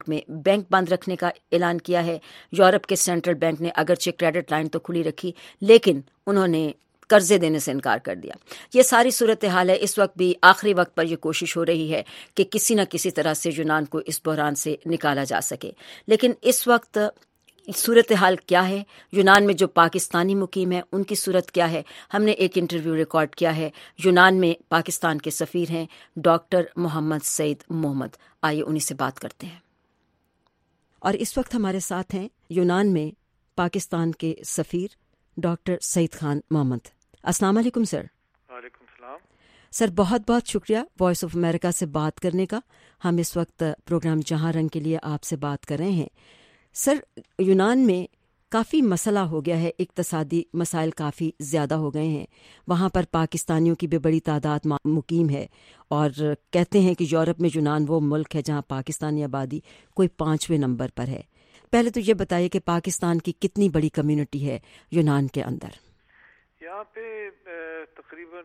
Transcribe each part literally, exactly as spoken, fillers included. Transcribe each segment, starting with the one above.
میں بینک بند رکھنے کا اعلان کیا ہے. یورپ کے سینٹرل بینک نے اگرچہ کریڈٹ لائن تو کھلی رکھی لیکن انہوں نے قرضے دینے سے انکار کر دیا. یہ ساری صورتحال ہے. اس وقت بھی آخری وقت پر یہ کوشش ہو رہی ہے کہ کسی نہ کسی طرح سے یونان کو اس بحران سے نکالا جا سکے. لیکن اس وقت صورتحال کیا ہے؟ یونان میں جو پاکستانی مقیم ہیں ان کی صورت کیا ہے؟ ہم نے ایک انٹرویو ریکارڈ کیا ہے. یونان میں پاکستان کے سفیر ہیں ڈاکٹر محمد سعید محمد. آئیے انہی سے بات کرتے ہیں. اور اس وقت ہمارے ساتھ ہیں یونان میں پاکستان کے سفیر ڈاکٹر سعید خان محمد. السلام علیکم سر. وعلیکم السلام. سر بہت بہت شکریہ وائس آف امریکہ سے بات کرنے کا. ہم اس وقت پروگرام جہاں رنگ کے لیے آپ سے بات کر رہے ہیں. سر یونان میں کافی مسئلہ ہو گیا ہے، اقتصادی مسائل کافی زیادہ ہو گئے ہیں. وہاں پر پاکستانیوں کی بھی بڑی تعداد مقیم ہے اور کہتے ہیں کہ یورپ میں یونان وہ ملک ہے جہاں پاکستانی آبادی کوئی پانچویں نمبر پر ہے. پہلے تو یہ بتائیے کہ پاکستان کی کتنی بڑی کمیونٹی ہے یونان کے اندر؟ یہاں پہ تقریباً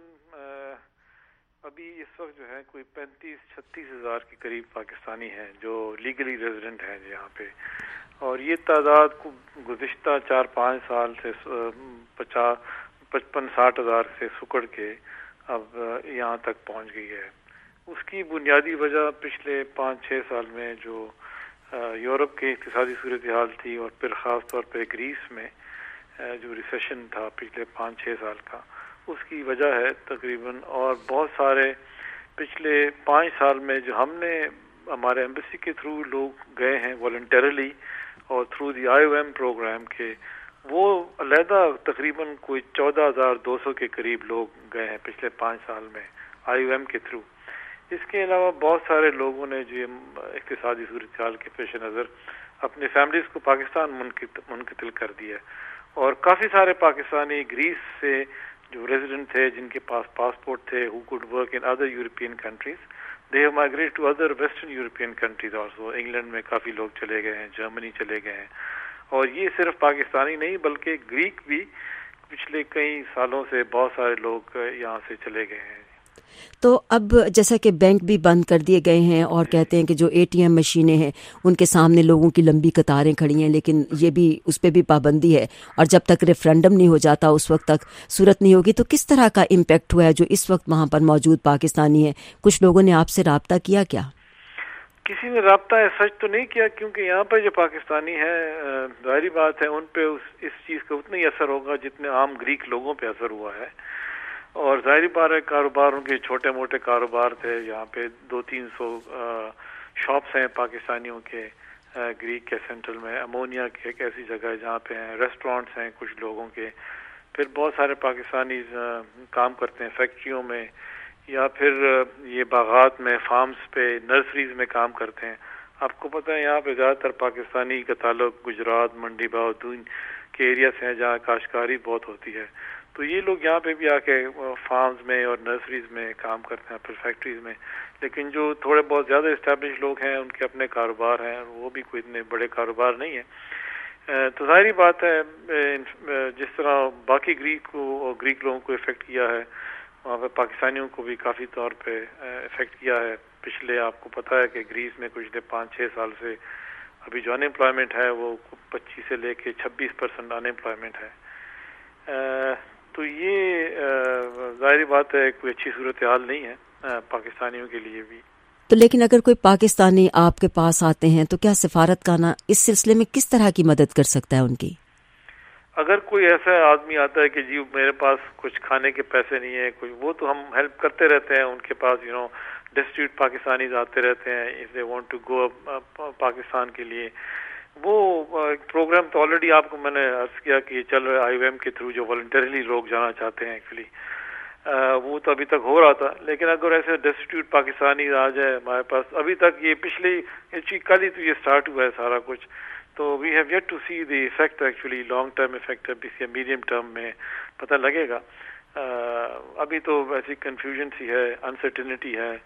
ابھی اس وقت جو ہے کوئی پینتیس چھتیس ہزار کے قریب پاکستانی ہیں جو لیگلی ریزیڈنٹ ہیں یہاں پہ، اور یہ تعداد کو گزشتہ چار پانچ سال سے پچاس پچپن ساٹھ ہزار سے سکڑ کے اب یہاں تک پہنچ گئی ہے. اس کی بنیادی وجہ پچھلے پانچ چھ سال میں جو یورپ کے اقتصادی صورتحال تھی اور پھر خاص طور پہ گریس میں جو ریسیشن تھا پچھلے پانچ چھ سال کا، اس کی وجہ ہے تقریباً. اور بہت سارے پچھلے پانچ سال میں جو ہم نے ہمارے ایمبیسی کے تھرو لوگ گئے ہیں والنٹرلی اور through the I O M programme کے، وہ علیحدہ تقریباً کوئی چودہ ہزار دو سو کے قریب لوگ گئے ہیں پچھلے پانچ سال میں آئی او ایم کے تھرو. اس کے علاوہ بہت سارے لوگوں نے جو اقتصادی صورتحال کے پیش نظر اپنی فیملیز کو پاکستان منتقل کر دیا، اور کافی سارے پاکستانی گریس سے جو ریزیڈنٹ تھے جن کے پاس پاسپورٹ تھے who could work in other European countries, they have migrated to other Western European countries also. England میں کافی لوگ چلے گئے ہیں، جرمنی چلے گئے ہیں، اور یہ صرف پاکستانی نہیں بلکہ گریک بھی پچھلے کئی سالوں سے بہت سارے لوگ یہاں سے چلے گئے ہیں. تو اب جیسا کہ بینک بھی بند کر دیے گئے ہیں اور کہتے ہیں کہ جو اے ٹی ایم مشینیں ہیں ان کے سامنے لوگوں کی لمبی قطاریں کھڑی ہیں، لیکن یہ بھی اس پہ بھی پابندی ہے اور جب تک ریفرینڈم نہیں ہو جاتا اس وقت تک صورت نہیں ہوگی. تو کس طرح کا امپیکٹ ہوا ہے جو اس وقت وہاں پر موجود پاکستانی ہیں؟ کچھ لوگوں نے آپ سے رابطہ کیا کیا؟ کسی نے رابطہ سچ تو نہیں کیا، کیونکہ یہاں پہ جو پاکستانی ہیں ظاہری بات ہے ان پہ اس چیز کا اتنا ہی اثر ہوگا جتنے عام گریک لوگوں پہ اثر ہوا ہے. اور ظاہری بات ہے کاروباروں کے چھوٹے موٹے کاروبار تھے، یہاں پہ دو تین سو شاپس ہیں پاکستانیوں کے گریک کے سینٹرل میں. امونیا کی ایک ایسی جگہ ہے جہاں پہ ہیں، ریسٹورانٹس ہیں کچھ لوگوں کے. پھر بہت سارے پاکستانی کام کرتے ہیں فیکٹریوں میں یا پھر یہ باغات میں، فارمز پہ، نرسریز میں کام کرتے ہیں. آپ کو پتہ ہے یہاں پہ زیادہ تر پاکستانی کا تعلق گجرات، منڈی بہادون کے ایریا سے ہیں جہاں کاشتکاری بہت ہوتی ہے. تو یہ لوگ یہاں پہ بھی آ کے فارمز میں اور نرسریز میں کام کرتے ہیں، پھر فیکٹریز میں. لیکن جو تھوڑے بہت زیادہ اسٹیبلش لوگ ہیں ان کے اپنے کاروبار ہیں، وہ بھی کوئی اتنے بڑے کاروبار نہیں ہیں. تو ظاہری بات ہے جس طرح باقی گریک کو اور گریک لوگوں کو افیکٹ کیا ہے، وہاں پہ پاکستانیوں کو بھی کافی طور پہ افیکٹ کیا ہے. پچھلے آپ کو پتہ ہے کہ گریس میں کچھ پانچ چھ سال سے ابھی جو ان امپلائمنٹ ہے وہ پچیس سے لے کے چھبیس پرسنٹ ان امپلائمنٹ ہے. تو یہ ظاہری بات ہے کوئی اچھی صورتحال نہیں ہے پاکستانیوں کے لیے بھی. تو لیکن اگر کوئی پاکستانی آپ کے پاس آتے ہیں تو کیا سفارت خانہ اس سلسلے میں کس طرح کی مدد کر سکتا ہے ان کی؟ اگر کوئی ایسا آدمی آتا ہے کہ جی میرے پاس کچھ کھانے کے پیسے نہیں ہیں کوئی، وہ تو ہم ہیلپ کرتے رہتے ہیں. ان کے پاس یو نو ڈسٹریٹ پاکستانیز آتے رہتے ہیں if they want to go Pakistan کے لیے. وہ پروگرام تو آلریڈی آپ کو میں نے عرض کیا کہ یہ چل رہا ہے آئی او ایم کے تھرو، جو والنٹرلی لوگ جانا چاہتے ہیں ایکچولی وہ تو ابھی تک ہو رہا تھا. لیکن اگر ایسے ڈسٹریٹ پاکستانی آ جائے ہمارے پاس، ابھی تک یہ پچھلی کل ہی تو یہ سٹارٹ ہوا ہے سارا کچھ، تو we have yet to see the effect actually long term effect ہے، میڈیم ٹرم میں پتہ لگے گا. ابھی تو ایسی کنفیوژن سی ہے، انسرٹینٹی ہے.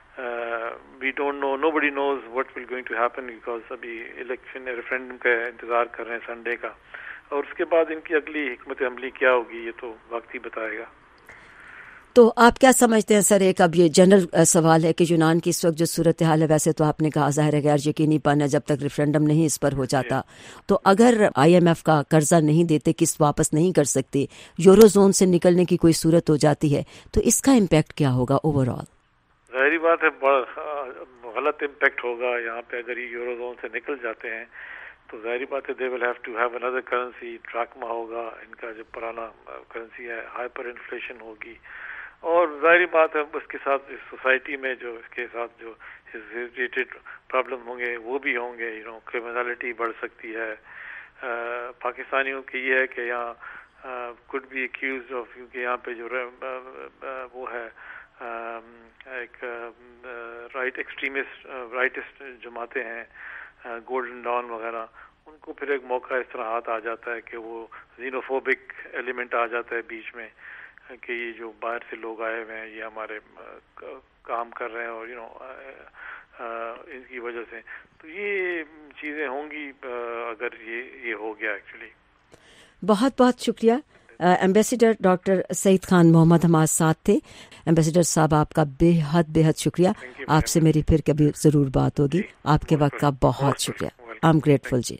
We don't know, nobody knows what will going to happen because ابھی الیکشن ریفرینڈم کا انتظار کر رہے ہیں سنڈے کا، اور اس کے بعد ان کی اگلی حکمت عملی کیا ہوگی یہ تو وقت ہی بتائے گا. تو آپ کیا سمجھتے ہیں سر، ایک اب یہ جنرل سوال ہے کہ یونان کی اس وقت جو صورتحال ہے، ویسے تو آپ نے کہا ظاہر ہے غیر یقینی پن ہے جب تک ریفرینڈم نہیں اس پر ہو جاتا، تو اگر آئی ایم ایف کا قرضہ نہیں دیتے، قسط واپس نہیں کر سکتے، یورو زون سے نکلنے کی کوئی صورت ہو جاتی ہے، تو اس کا امپیکٹ کیا ہوگا اوور آل؟ ظاہری بات ہے بڑا غلط امپیکٹ ہوگا یہاں پہ اگر یہ یورو زون سے نکل جاتے ہیں تو ظاہری بات ہے they will have to have اندر کرنسی، ڈراکما ہوگا، ان کا جو پرانا کرنسی ہے، ہائپر انفلیشن ہوگی، اور ظاہری بات ہے اس کے ساتھ سوسائٹی میں جو اس کے ساتھ جو ریلیٹڈ پرابلم ہوں گے وہ بھی ہوں گے، یو نو کرمنالٹی بڑھ سکتی ہے. پاکستانیوں کی یہ ہے کہ یہاں کوڈ بی ایکیوزڈ آف، کیونکہ یہاں پہ جو وہ ہے ایک رائٹ ایکسٹریمسٹ رائٹسٹ جماعتیں ہیں، گولڈن ڈان وغیرہ، ان کو پھر ایک موقع اس طرح ہاتھ آ جاتا ہے کہ وہ زینوفوبک ایلیمنٹ آ جاتا ہے بیچ میں کہ یہ جو باہر سے لوگ آئے ہوئے ہیں یہ ہمارے کام کر رہے ہیں اور یو نو ان کی وجہ سے، تو یہ چیزیں ہوں گی اگر یہ یہ ہو گیا ایکچولی. بہت بہت شکریہ. ایمبیسیڈر ڈاکٹر سعید خان محمد ہمارے ساتھ تھے. ایمبیسیڈر صاحب آپ کا بے حد بے حد شکریہ. آپ سے میری پھر کبھی ضرور بات ہوگی. آپ کے وقت کا بہت شکریہ. I am grateful. جی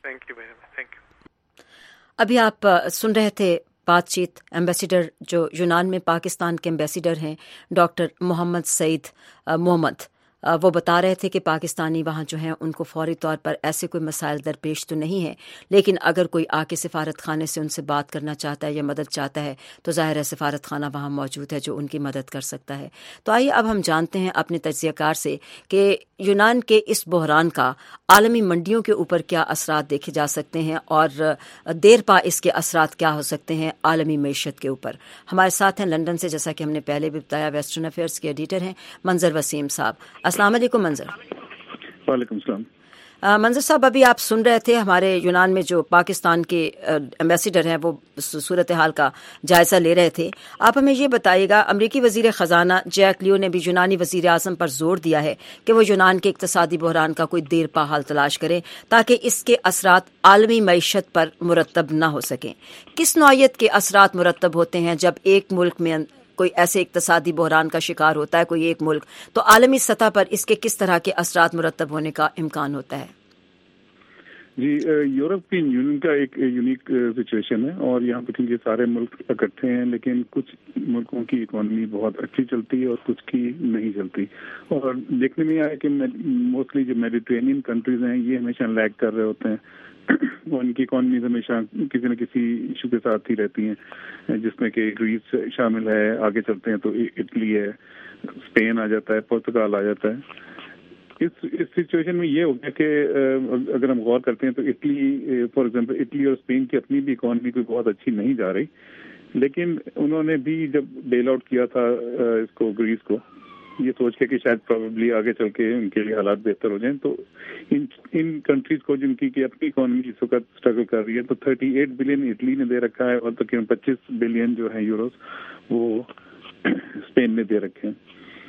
ابھی آپ سن رہے تھے بات چیت ایمبیسیڈر جو یونان میں پاکستان کے ایمبیسیڈر ہیں ڈاکٹر محمد سعید محمد. وہ بتا رہے تھے کہ پاکستانی وہاں جو ہیں ان کو فوری طور پر ایسے کوئی مسائل درپیش تو نہیں ہیں، لیکن اگر کوئی آ کے سفارت خانے سے ان سے بات کرنا چاہتا ہے یا مدد چاہتا ہے تو ظاہر ہے سفارت خانہ وہاں موجود ہے جو ان کی مدد کر سکتا ہے. تو آئیے اب ہم جانتے ہیں اپنے تجزیہ کار سے کہ یونان کے اس بحران کا عالمی منڈیوں کے اوپر کیا اثرات دیکھے جا سکتے ہیں اور دیر پا اس کے اثرات کیا ہو سکتے ہیں عالمی معیشت کے اوپر. ہمارے ساتھ ہیں لندن سے، جیسا کہ ہم نے پہلے بھی بتایا، ویسٹرن افیئرس کے ایڈیٹر ہیں منظر وسیم صاحب. السلام علیکم منظر. وعلیکم السلام. منظر صاحب ابھی آپ سن رہے تھے ہمارے یونان میں جو پاکستان کے ایمبیسیڈر ہیں وہ صورتحال کا جائزہ لے رہے تھے. آپ ہمیں یہ بتائیے گا، امریکی وزیر خزانہ جیک لیو نے بھی یونانی وزیر اعظم پر زور دیا ہے کہ وہ یونان کے اقتصادی بحران کا کوئی دیر پا حل تلاش کریں تاکہ اس کے اثرات عالمی معیشت پر مرتب نہ ہو سکیں. کس نوعیت کے اثرات مرتب ہوتے ہیں جب ایک ملک میں کوئی ایسے اقتصادی بحران کا شکار ہوتا ہے کوئی ایک ملک، تو عالمی سطح پر اس کے کس طرح کے اثرات مرتب ہونے کا امکان ہوتا ہے؟ جی یورپین یونین کا ایک یونیک سچویشن ہے اور یہاں پہ کیونکہ سارے ملک اکٹھے ہیں، لیکن کچھ ملکوں کی اکانومی بہت اچھی چلتی ہے اور کچھ کی نہیں چلتی. اور دیکھنے میں آیا کہ موسٹلی جو میڈیٹرینین کنٹریز ہیں یہ ہمیشہ لیگ کر رہے ہوتے ہیں اور ان کی اکانومیز ہمیشہ کسی نہ کسی ایشو کے ساتھ ہی رہتی ہیں، جس میں کہ گریس شامل ہے. آگے چلتے ہیں تو اٹلی ہے، اسپین آ جاتا ہے، پرتگال آ جاتا ہے. اس اس سچویشن میں یہ ہو گیا کہ اگر ہم غور کرتے ہیں تو اٹلی فار ایگزامپل اٹلی اور اسپین کی اپنی بھی اکانومی کوئی بہت اچھی نہیں جا رہی، لیکن انہوں نے بھی جب بیل آؤٹ کیا تھا اس کو گریس کو یہ سوچ کے کہ شاید پروبیبلی آگے چل کے ان کے لیے حالات بہتر ہو جائیں، تو ان ان کنٹریز کو جن کی کہ اپنی اکانومی اس وقت اسٹرگل کر رہی ہے تو تھرٹی ایٹ بلین اٹلی نے دے رکھا ہے اور تقریباً پچیس بلین جو ہے یوروز وہ اسپین نے دے رکھے ہیں.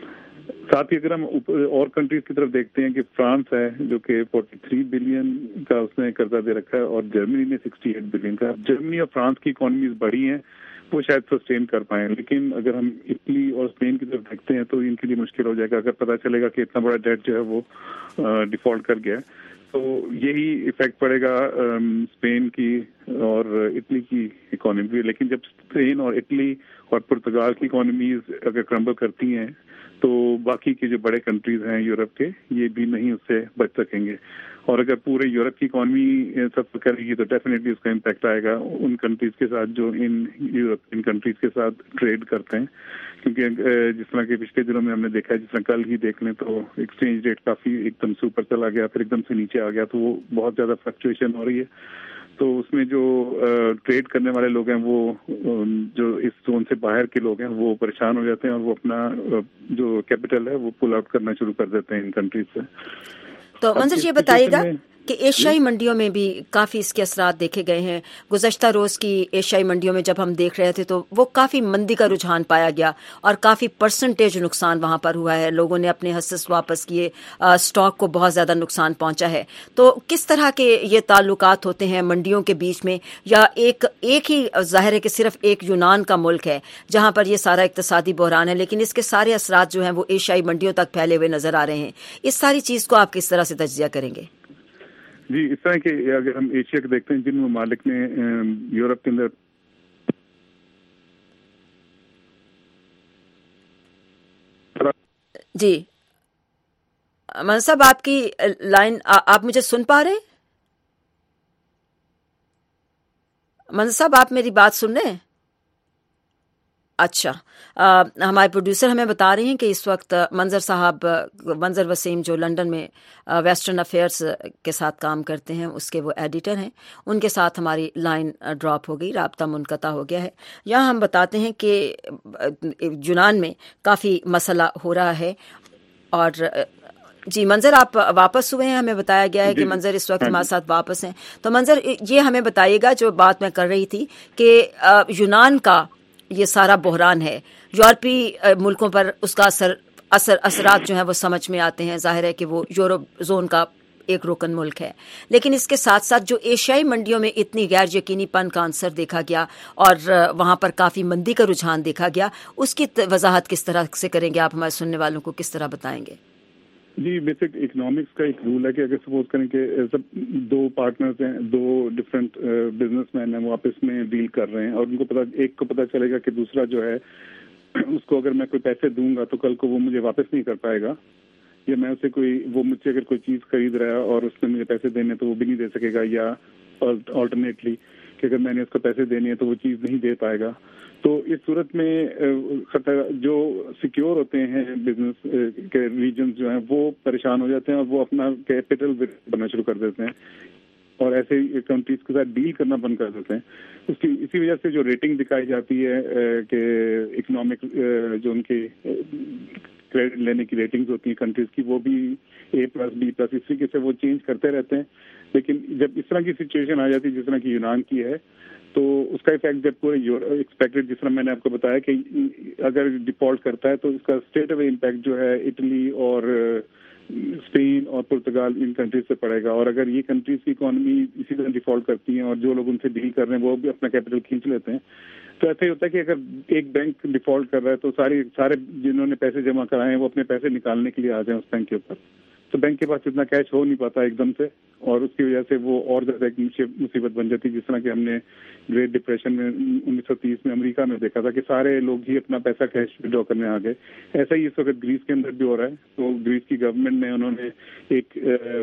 ساتھ ہی اگر ہم اور کنٹریز کی طرف دیکھتے ہیں کہ فرانس ہے جو کہ فورٹی تھری بلین کا اس نے قرضہ دے رکھا ہے اور جرمنی نے سکسٹی ایٹ بلین کا. جرمنی اور فرانس کی اکانومیز بڑی ہیں، وہ شاید سسٹین کر پائیں، لیکن اگر ہم اٹلی اور اسپین کی طرف دیکھتے ہیں تو ان کے لیے مشکل ہو جائے گا. اگر پتہ چلے گا کہ اتنا بڑا ڈیٹ جو ہے وہ ڈیفالٹ کر گیا تو یہی ایفیکٹ پڑے گا اسپین کی اور اٹلی کی اکانومی پہ. لیکن جب اسپین اور اٹلی اور پرتگال کی اکانومیز اگر کرمبل کرتی ہیں تو باقی کے جو بڑے کنٹریز ہیں یورپ کے یہ بھی نہیں اس سے بچ سکیں گے. اور اگر پورے یورپ کی اکانومی سفر کرے گی تو ڈیفینیٹلی اس کا امپیکٹ آئے گا ان کنٹریز کے ساتھ جو ان یورپین کنٹریز کے ساتھ ٹریڈ کرتے ہیں. کیونکہ جس طرح کے پچھلے دنوں میں ہم نے دیکھا ہے، جس طرح کل ہی دیکھ لیں تو ایکسچینج ریٹ کافی ایک دم سے اوپر چلا گیا، پھر ایک دم سے نیچے آ گیا، تو وہ بہت زیادہ فلکچویشن ہو رہی ہے. تو اس میں جو ٹریڈ کرنے والے لوگ ہیں وہ جو اس زون سے باہر کے لوگ ہیں وہ پریشان ہو جاتے ہیں اور وہ اپنا جو کیپٹل ہے وہ پل آؤٹ کرنا شروع کر دیتے ہیں ان کنٹریز سے. تو منظر یہ بتائیے گا کہ ایشیائی منڈیوں میں بھی کافی اس کے اثرات دیکھے گئے ہیں. گزشتہ روز کی ایشیائی منڈیوں میں جب ہم دیکھ رہے تھے تو وہ کافی مندی کا رجحان پایا گیا اور کافی پرسنٹیج نقصان وہاں پر ہوا ہے. لوگوں نے اپنے حصص واپس کیے, اسٹاک کو بہت زیادہ نقصان پہنچا ہے. تو کس طرح کے یہ تعلقات ہوتے ہیں منڈیوں کے بیچ میں, یا ایک ایک ہی ظاہر ہے کہ صرف ایک یونان کا ملک ہے جہاں پر یہ سارا اقتصادی بحران ہے, لیکن اس کے سارے اثرات جو ہیں وہ ایشیائی منڈیوں تک پھیلے ہوئے نظر آ رہے ہیں. اس ساری چیز کو آپ کس طرح سے تجزیہ کریں گے؟ جی, اس طرح کہ اگر ہم ایشیا کو دیکھتے ہیں, جن ممالک نے یورپ کے اندر جی منصب, آپ کی لائن آپ مجھے سن پا رہے ہیں؟ منصب, آپ میری بات سن رہے ہیں؟ اچھا, آ, ہمارے پروڈیوسر ہمیں بتا رہے ہیں کہ اس وقت منظر صاحب, منظر وسیم جو لنڈن میں ویسٹرن افیئرس کے ساتھ کام کرتے ہیں, اس کے وہ ایڈیٹر ہیں, ان کے ساتھ ہماری لائن ڈراپ ہو گئی, رابطہ منقطع ہو گیا ہے. یہاں ہم بتاتے ہیں کہ یونان میں کافی مسئلہ ہو رہا ہے. اور جی منظر, آپ واپس ہوئے ہیں, ہمیں بتایا گیا ہے کہ منظر اس وقت ہمارے ساتھ واپس ہیں. تو منظر, یہ ہمیں بتائیے گا جو بات میں کر رہی تھی کہ یونان کا یہ سارا بحران ہے, یورپی ملکوں پر اس کا اثر اثر اثرات جو ہیں وہ سمجھ میں آتے ہیں. ظاہر ہے کہ وہ یورپ زون کا ایک رکن ملک ہے, لیکن اس کے ساتھ ساتھ جو ایشیائی منڈیوں میں اتنی غیر یقینی پن کا عنصر دیکھا گیا اور وہاں پر کافی مندی کا رجحان دیکھا گیا, اس کی وضاحت کس طرح سے کریں گے آپ؟ ہمارے سننے والوں کو کس طرح بتائیں گے؟ جی, بیسک اکنامکس کا ایک رول ہے کہ اگر سپوز کریں کہ سب دو پارٹنرز ہیں, دو ڈفرینٹ بزنس مین ہیں, وہ آپس میں ڈیل کر رہے ہیں, اور ان کو پتا, ایک کو پتا چلے گا کہ دوسرا جو ہے اس کو اگر میں کوئی پیسے دوں گا تو کل کو وہ مجھے واپس نہیں کر پائے گا, یا میں اسے کوئی, وہ مجھ سے اگر کوئی چیز خرید رہا ہے اور اس نے مجھے پیسے دینے تو وہ بھی نہیں دے سکے گا, یا آلٹرنیٹلی کہ اگر میں نے اس کو پیسے دینے ہیں تو وہ چیز نہیں دے پائے گا. تو اس صورت میں جو سیکیور ہوتے ہیں بزنس کے ریجنز جو ہیں وہ پریشان ہو جاتے ہیں, اور وہ اپنا کیپٹل بننا شروع کر دیتے ہیں, اور ایسے کنٹریز کے ساتھ ڈیل کرنا بند کر دیتے ہیں. اس کی اسی وجہ سے جو ریٹنگ دکھائی جاتی ہے کہ اکنامک جو ان کے کریڈٹ لینے کی ریٹنگز ہوتی ہیں کنٹریز کی, وہ بھی اے پلس بی پلس اس طریقے سے وہ چینج کرتے رہتے ہیں. لیکن جب اس طرح کی سچویشن آ جاتی ہے جس طرح کی یونان کی ہے, تو اس کا افیکٹ جب پورے ایکسپیکٹڈ, جس طرح میں نے آپ کو بتایا کہ اگر ڈیفالٹ کرتا ہے تو اس کا اسٹریٹ اوے امپیکٹ جو ہے اٹلی اور اسپین اور پرتگال ان کنٹریز سے پڑے گا. اور اگر یہ کنٹریز کی اکانومی اسی طرح ڈیفالٹ کرتی ہیں اور جو لوگ ان سے ڈیل کر رہے ہیں وہ بھی اپنا کیپٹل کھینچ لیتے ہیں, تو ایسا ہی ہوتا ہے کہ اگر ایک بینک ڈیفالٹ کر رہا ہے تو ساری سارے جنہوں نے پیسے جمع کرائے ہیں وہ اپنے پیسے نکالنے کے لیے آ جائیں اس بینک کے اوپر, تو بینک کے پاس اتنا کیش ہو نہیں پاتا ایک دم سے, اور اس کی وجہ سے وہ اور زیادہ ایک مصیبت بن جاتی ہے, جس طرح کہ ہم نے گریٹ ڈپریشن میں انیس سو تیس میں امریکہ میں دیکھا تھا کہ سارے لوگ ہی اپنا پیسہ کیش ودرا کرنے آ گئے. ایسا ہی اس وقت گریس کے اندر بھی ہو رہا ہے. تو گریس کی گورنمنٹ نے انہوں نے ایک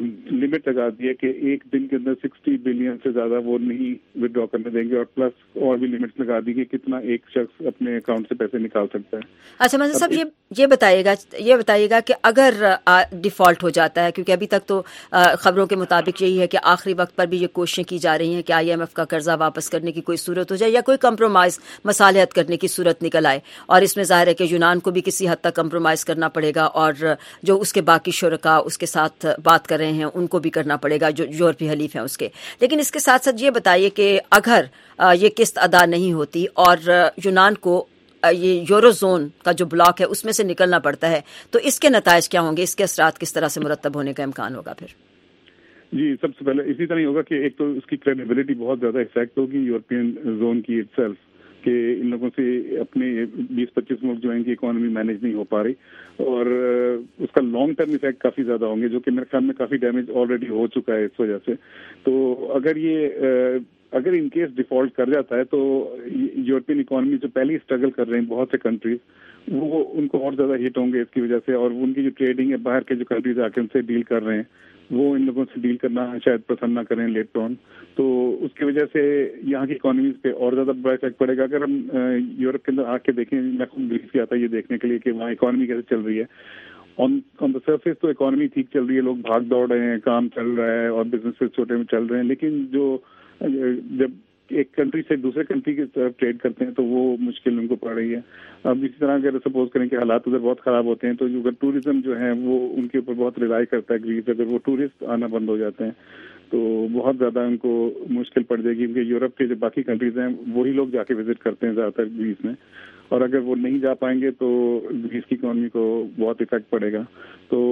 لمٹ لگا دی ہے کہ ایک دن کے اندر سکسٹی بلین سے زیادہ وہ نہیں ودرا کرنے دیں گے, اور پلس اور بھی لمٹ لگا دی کہ کتنا ایک شخص اپنے اکاؤنٹ سے پیسے نکال سکتا ہے. اچھا منظر صاحب, یہ یہ بتائیے گا یہ بتائیے گا کہ اگر ڈیفالٹ ہو جاتا ہے, کیونکہ ابھی تک تو خبروں کے مطابق یہی ہے کہ آخری وقت پر بھی یہ کوششیں کی جا رہی ہیں کہ آئی ایم ایف کا قرضہ واپس کرنے کی کوئی صورت ہو جائے یا کوئی کمپرومائز مصالحت کرنے کی صورت نکل آئے, اور اس میں ظاہر ہے کہ یونان کو بھی کسی حد تک کمپرومائز کرنا پڑے گا, اور جو اس کے باقی شرکاء اس کے ساتھ بات کر رہے ہیں ان کو بھی کرنا پڑے گا جو یورپی حلیف ہیں اس کے. لیکن اس کے ساتھ ساتھ یہ بتائیے کہ اگر یہ قسط ادا نہیں ہوتی اور یونان کو یہ یورو زون کا جو بلاک ہے اس میں سے نکلنا پڑتا ہے, تو اس کے نتائج کیا ہوں گے, اس کے اثرات کس طرح سے مرتب ہونے کا امکان ہوگا پھر؟ جی, سب سے پہلے اسی طرح ہی ہوگا کہ ایک تو اس کی کریڈیبلٹی بہت زیادہ افیکٹ ہوگی یورپین زون کی اٹ سیلف, کہ ان لوگوں سے اپنے بیس پچیس ملک جو ہیں کی اکانومی مینیج نہیں ہو پا رہی, اور اس کا لانگ ٹرم افیکٹ کافی زیادہ ہوں گے, جو کہ میرے خیال میں کافی ڈیمیج آلریڈی ہو چکا ہے اس وجہ سے. تو اگر یہ اگر ان کیس ڈیفالٹ کر جاتا ہے تو یورپین اکانومی جو پہلے ہی اسٹرگل کر رہے ہیں بہت سے کنٹریز, وہ ان کو اور زیادہ ہٹ ہوں گے اس کی وجہ سے, اور ان کی جو ٹریڈنگ ہے باہر کے جو کنٹریز آ کے ان سے ڈیل کر رہے ہیں وہ ان لوگوں سے ڈیل کرنا شاید پسند نہ کریں لیٹ آن. تو اس کی وجہ سے یہاں کی اکانومیز پہ اور زیادہ بڑا افیکٹ پڑے گا. اگر ہم یورپ کے اندر آ کے دیکھیں, میں خود گریس سے آتا ہے یہ دیکھنے کے لیے کہ وہاں اکانومی کیسے چل رہی ہے. آن آن دا سرفیس تو اکانومی ٹھیک چل رہی ہے, لوگ بھاگ دوڑ رہے ہیں, کام چل رہا ہے اور بزنس چھوٹے میں چل رہے ہیں, لیکن جو جب ایک کنٹری سے دوسرے کنٹری کی طرف ٹریڈ کرتے ہیں تو وہ مشکل ان کو پڑ رہی ہے. اب اسی طرح اگر سپوز کریں کہ حالات ادھر بہت خراب ہوتے ہیں تو اگر ٹورزم جو ہے وہ ان کے اوپر بہت ریلائی کرتا ہے گریس, اگر وہ ٹورسٹ آنا بند ہو جاتے ہیں تو بہت زیادہ ان کو مشکل پڑ جائے گی، کیونکہ یورپ کے جو باقی کنٹریز ہیں وہی لوگ جا کے وزٹ کرتے ہیں زیادہ تر گریس میں، اور اگر وہ نہیں جا پائیں گے تو گریس کی اکانومی کو بہت افیکٹ پڑے گا. تو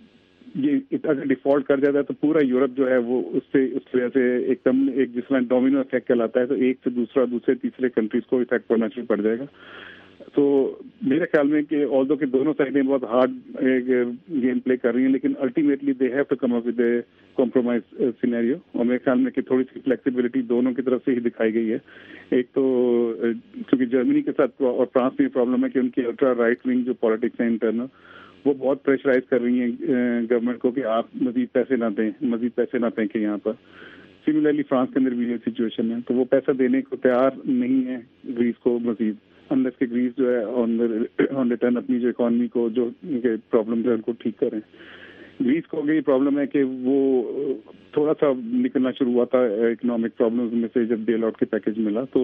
یہ اگر ڈیفالٹ کر جاتا ہے تو پورا یورپ جو ہے وہ اس سے اس وجہ سے ایک دم ایک جس طرح ڈومینو افیکٹ کہلاتا ہے، تو ایک سے دوسرا دوسرے تیسرے کنٹریز کو افیکٹ پڑنا شروع پڑ جائے گا. تو میرے خیال میں کہ آلدو کہ دونوں سائڈیں بہت ہارڈ گیم پلے کر رہی ہیں، لیکن ultimately they have to come up with a compromise scenario. اور میرے خیال میں کہ تھوڑی سی فلیکسیبلٹی دونوں کی طرف سے ہی دکھائی گئی ہے. ایک تو کیونکہ جرمنی کے ساتھ اور فرانس میں پرابلم ہے کہ ان کی الٹرا رائٹ ونگ جو پالیٹکس ہے انٹرنل، وہ بہت پریشرائز کر رہی ہیں گورنمنٹ کو کہ آپ مزید پیسے نہ دیں، مزید پیسے نہ پھینکیں یہاں پر. سملرلی فرانس کے اندر بھی یہ سچویشن ہے، تو وہ پیسہ دینے کو تیار نہیں ہے گریس کو مزید، انلیس کہ گریس جو ہے آن ریٹرن اپنی جو اکانومی کو جو پرابلم ہے ان کو ٹھیک کریں. گریس کو یہ پرابلم ہے کہ وہ تھوڑا سا نکلنا شروع ہوا تھا اکنامک پرابلمز میں سے جب بیل آؤٹ کے پیکج ملا، تو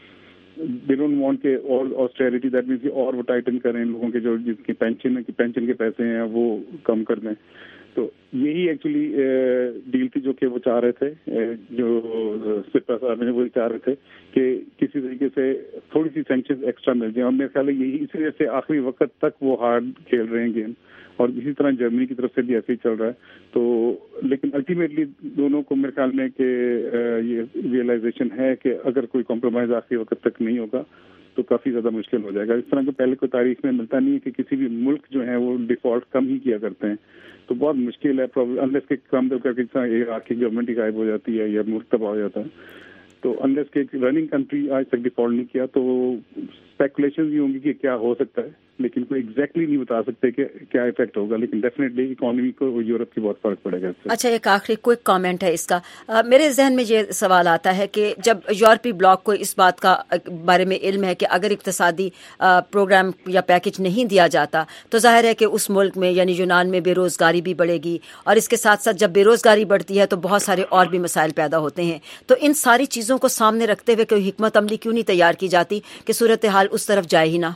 دے ڈونٹ وانٹ کہ اور آسٹیرٹی دیٹ مینس کہ اور وہ ٹائٹن کریں، لوگوں کے جو جن کی پینشن کی پینشن کے پیسے ہیں وہ کم کر دیں. تو یہی ایکچولی ڈیل تھی جو کہ وہ چاہ رہے تھے، جو سپا صاحب نے وہ چاہ رہے تھے کہ کسی طریقے سے تھوڑی سی سینکشنز ایکسٹرا مل جائیں. اور میرے خیال ہے یہی اسی وجہ سے آخری وقت تک وہ ہارڈ کھیل رہے ہیں گیم، اور اسی طرح جرمنی کی طرف سے بھی ایسے ہی چل رہا ہے. تو لیکن الٹیمیٹلی دونوں کو میرے خیال میں کہ یہ ریئلائزیشن ہے کہ اگر کوئی کمپرومائز آخری وقت تک نہیں ہوگا تو کافی زیادہ مشکل ہو جائے گا. اس طرح کو پہلے کوئی تاریخ میں ملتا نہیں ہے کہ کسی بھی ملک جو ہے وہ ڈیفالٹ کم ہی کیا کرتے ہیں، تو بہت مشکل ہے انلیس کہ کم کر کے عراق کی گورنمنٹ ہی غائب ہو جاتی ہے یا ملک تباہ ہو جاتا ہے. تو انلیس کہ رننگ کنٹری آج تک ڈیفالٹ نہیں کیا، تو اسپیکولیشن بھی ہوں گی کہ کیا ہو سکتا ہے، لیکن کوئی ایگزیکٹلی نہیں بتا سکتے کہ کیا افیکٹ ہوگا. لیکن ڈیفینیٹلی اکانومی کو یورپ کی بہت فرق پڑے گا. اچھا، ایک آخری کوئک کامنٹ ہے اس کا. آ, میرے ذہن میں یہ سوال آتا ہے کہ جب یورپی بلاک کو اس بات کا بارے میں علم ہے کہ اگر اقتصادی آ, پروگرام یا پیکج نہیں دیا جاتا تو ظاہر ہے کہ اس ملک میں یعنی یونان میں بے روزگاری بھی بڑھے گی، اور اس کے ساتھ ساتھ جب بے روزگاری بڑھتی ہے تو بہت سارے اور بھی مسائل پیدا ہوتے ہیں. تو ان ساری چیزوں کو سامنے رکھتے ہوئے کوئی حکمت عملی کیوں نہیں تیار کی جاتی کہ صورتحال اس طرف جائے ہی نہ؟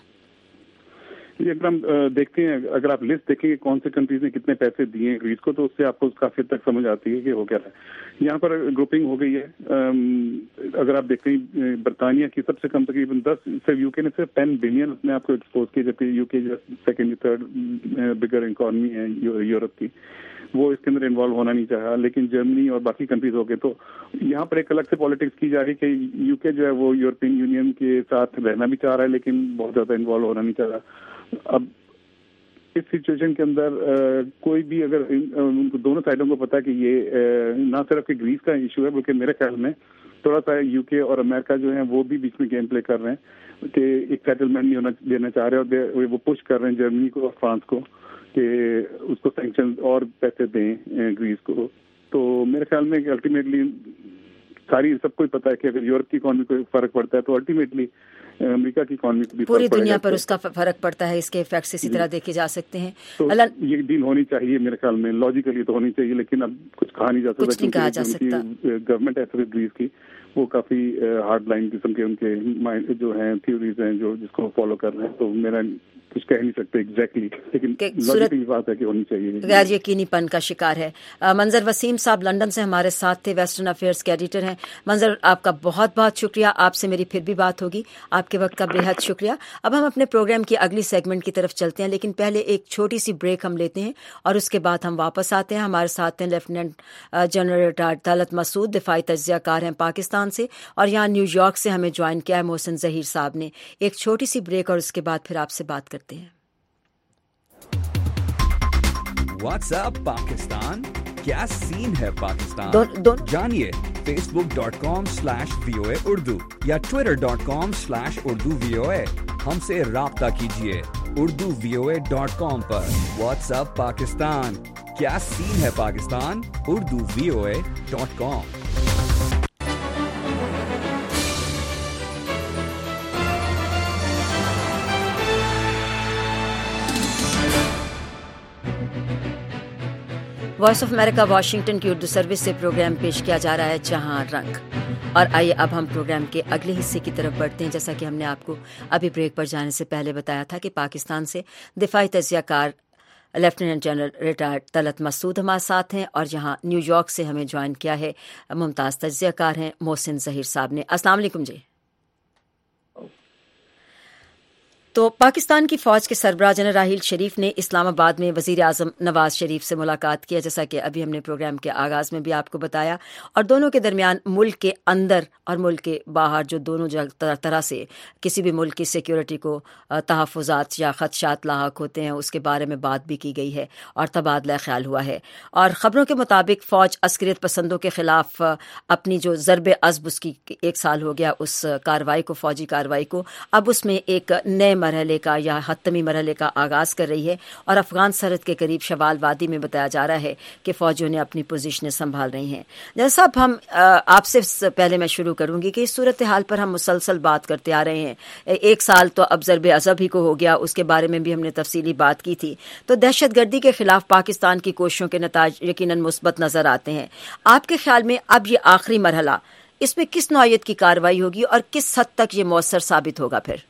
یہ اگر ہم دیکھتے ہیں، اگر آپ لسٹ دیکھیں کہ کون سے کنٹریز نے کتنے پیسے دیے ہیں گریس کو، تو اس سے آپ کو کافی حد تک سمجھ آتی ہے کہ ہو کیا رہا ہے. یہاں پر گروپنگ ہو گئی ہے. اگر آپ دیکھیں برطانیہ کی سب سے کم تقریباً دس سے یو کے نے صرف ٹین بلین اپنے آپ کو ایکسپوز کیے، جبکہ یو کے جو سیکنڈ تھرڈ بگر اکانومی ہے یورپ کی، وہ اس کے اندر انوالو ہونا نہیں چاہا. لیکن جرمنی اور باقی کنٹریز ہو گئے، تو یہاں پر ایک الگ سے پالیٹکس کی جا رہی کہ یو کے جو ہے وہ یورپین یونین کے ساتھ رہنا بھی چاہ رہا ہے لیکن بہت زیادہ انوالو ہونا نہیں چاہ رہا. اب اس سچویشن کے اندر کوئی بھی اگر ان کو دونوں سائڈوں کو پتا ہے کہ یہ نہ صرف کہ گریس کا ایشو ہے بلکہ میرے خیال میں تھوڑا سا یو کے اور امریکہ جو ہیں وہ بھی بیچ میں گیم پلے کر رہے ہیں کہ ایک سیٹلمنٹ نہیں ہونا دینا چاہ رہے، اور وہ پش کر رہے ہیں جرمنی کو اور فرانس کو کہ اس کو سینکشن اور پیسے دیں گریس کو. تو میرے خیال میں کہ الٹیمیٹلی ساری سب کو پتا ہے کہ اگر یورپ کی اکانومی کو فرق پڑتا ہے تو الٹیمیٹلی امریکہ کی اکانومی کو بھی پوری دنیا پر اس کا فرق پڑتا ہے. اس کے ایفیکٹس اسی طرح دیکھے جا سکتے ہیں. تو یہ ڈیل ہونی چاہیے میرے خیال میں، لاجیکلی تو ہونی چاہیے، لیکن اب کچھ کہا نہیں جا سکتا. کچھ نہیں کہا جا سکتا. گورنمنٹ ایسے گریس کی وہ کافی ہارڈ لائن قسم کے ان کے جو ہیں تھیوریز ہیں جو جس کو فالو کر رہے ہیں. تو میرا کچھ کہہ نہیں سکتے ایگزیکٹلی، لیکن لاجیکلی بات ہے کہ ہونی چاہیے. غیر یقینی پن کا شکار ہے. منظر وسیم صاحب لندن سے ہمارے ساتھ تھے، ویسٹرن افیئرز کے ایڈیٹر ہیں. منظر، آپ کا بہت بہت شکریہ. آپ سے میری پھر بھی بات ہوگی. آپ کے وقت کا بے حد شکریہ. اب ہم اپنے پروگرام کی اگلی سیگمنٹ کی طرف چلتے ہیں، لیکن پہلے ایک چھوٹی سی بریک ہم لیتے ہیں اور اس کے بعد ہم واپس آتے ہیں. ہمارے ساتھ ہیں lieutenant general retired Talat Masood, دفاعی تجزیہ کار ہیں پاکستان سے، اور یہاں نیو یارک سے ہمیں جوائن کیا ہے محسن ظہیر صاحب نے. ایک چھوٹی سی بریک اور اس کے بعد پھر آپ سے بات کرتے ہیں. واٹس اپ پاکستان، کیا سین ہے پاکستان؟ دون, دون جانیے Facebook dot com slash V O A Urdu یا Twitter dot com slash Urdu V O A. ہم سے رابطہ کیجیے Urdu V O A dot com پر. واٹس اپ پاکستان، کیا سین ہے Pakistan? Urdu V O A dot com. Voice of America Washington کی اردو سروس سے پروگرام پیش کیا جا رہا ہے جہاں رنگ. اور آئیے اب ہم پروگرام کے اگلے حصے کی طرف بڑھتے ہیں. جیسا کہ ہم نے آپ کو ابھی بریک پر جانے سے پہلے بتایا تھا کہ پاکستان سے دفاعی تجزیہ کار lieutenant general retired Talat Masood ہمارے ساتھ ہیں، اور یہاں نیو یارک سے ہمیں جوائن کیا ہے ممتاز تجزیہ کار ہیں محسن ظہیر صاحب نے۔ السلام علیکم جی۔ تو پاکستان کی فوج کے سربراہ جنرل راحیل شریف نے اسلام آباد میں وزیر اعظم نواز شریف سے ملاقات کیا، جیسا کہ ابھی ہم نے پروگرام کے آغاز میں بھی آپ کو بتایا، اور دونوں کے درمیان ملک کے اندر اور ملک کے باہر جو دونوں طرح سے کسی بھی ملک کی سیکیورٹی کو تحفظات یا خدشات لاحق ہوتے ہیں اس کے بارے میں بات بھی کی گئی ہے اور تبادلہ خیال ہوا ہے۔ اور خبروں کے مطابق فوج عسکریت پسندوں کے خلاف اپنی جو ضرب عضب اس کی ایک سال ہو گیا اس کارروائی کو، فوجی کارروائی کو، اب اس میں ایک نئے مرحلے کا یا حتمی مرحلے کا آغاز کر رہی ہے، اور افغان سرحد کے قریب شوال وادی میں بتایا جا رہا ہے کہ فوجیوں نے اپنی پوزیشنیں سنبھال رہی ہیں۔ جیسا اب ہم آپ سے پہلے میں شروع کروں گی کہ اس صورتحال پر ہم مسلسل بات کرتے آ رہے ہیں، ایک سال تو اب ضرب عضب ہی کو ہو گیا، اس کے بارے میں بھی ہم نے تفصیلی بات کی تھی۔ تو دہشت گردی کے خلاف پاکستان کی کوششوں کے نتائج یقیناً مثبت نظر آتے ہیں۔ آپ کے خیال میں اب یہ آخری مرحلہ، اس میں کس نوعیت کی کارروائی ہوگی اور کس حد تک یہ مؤثر ثابت ہوگا پھر؟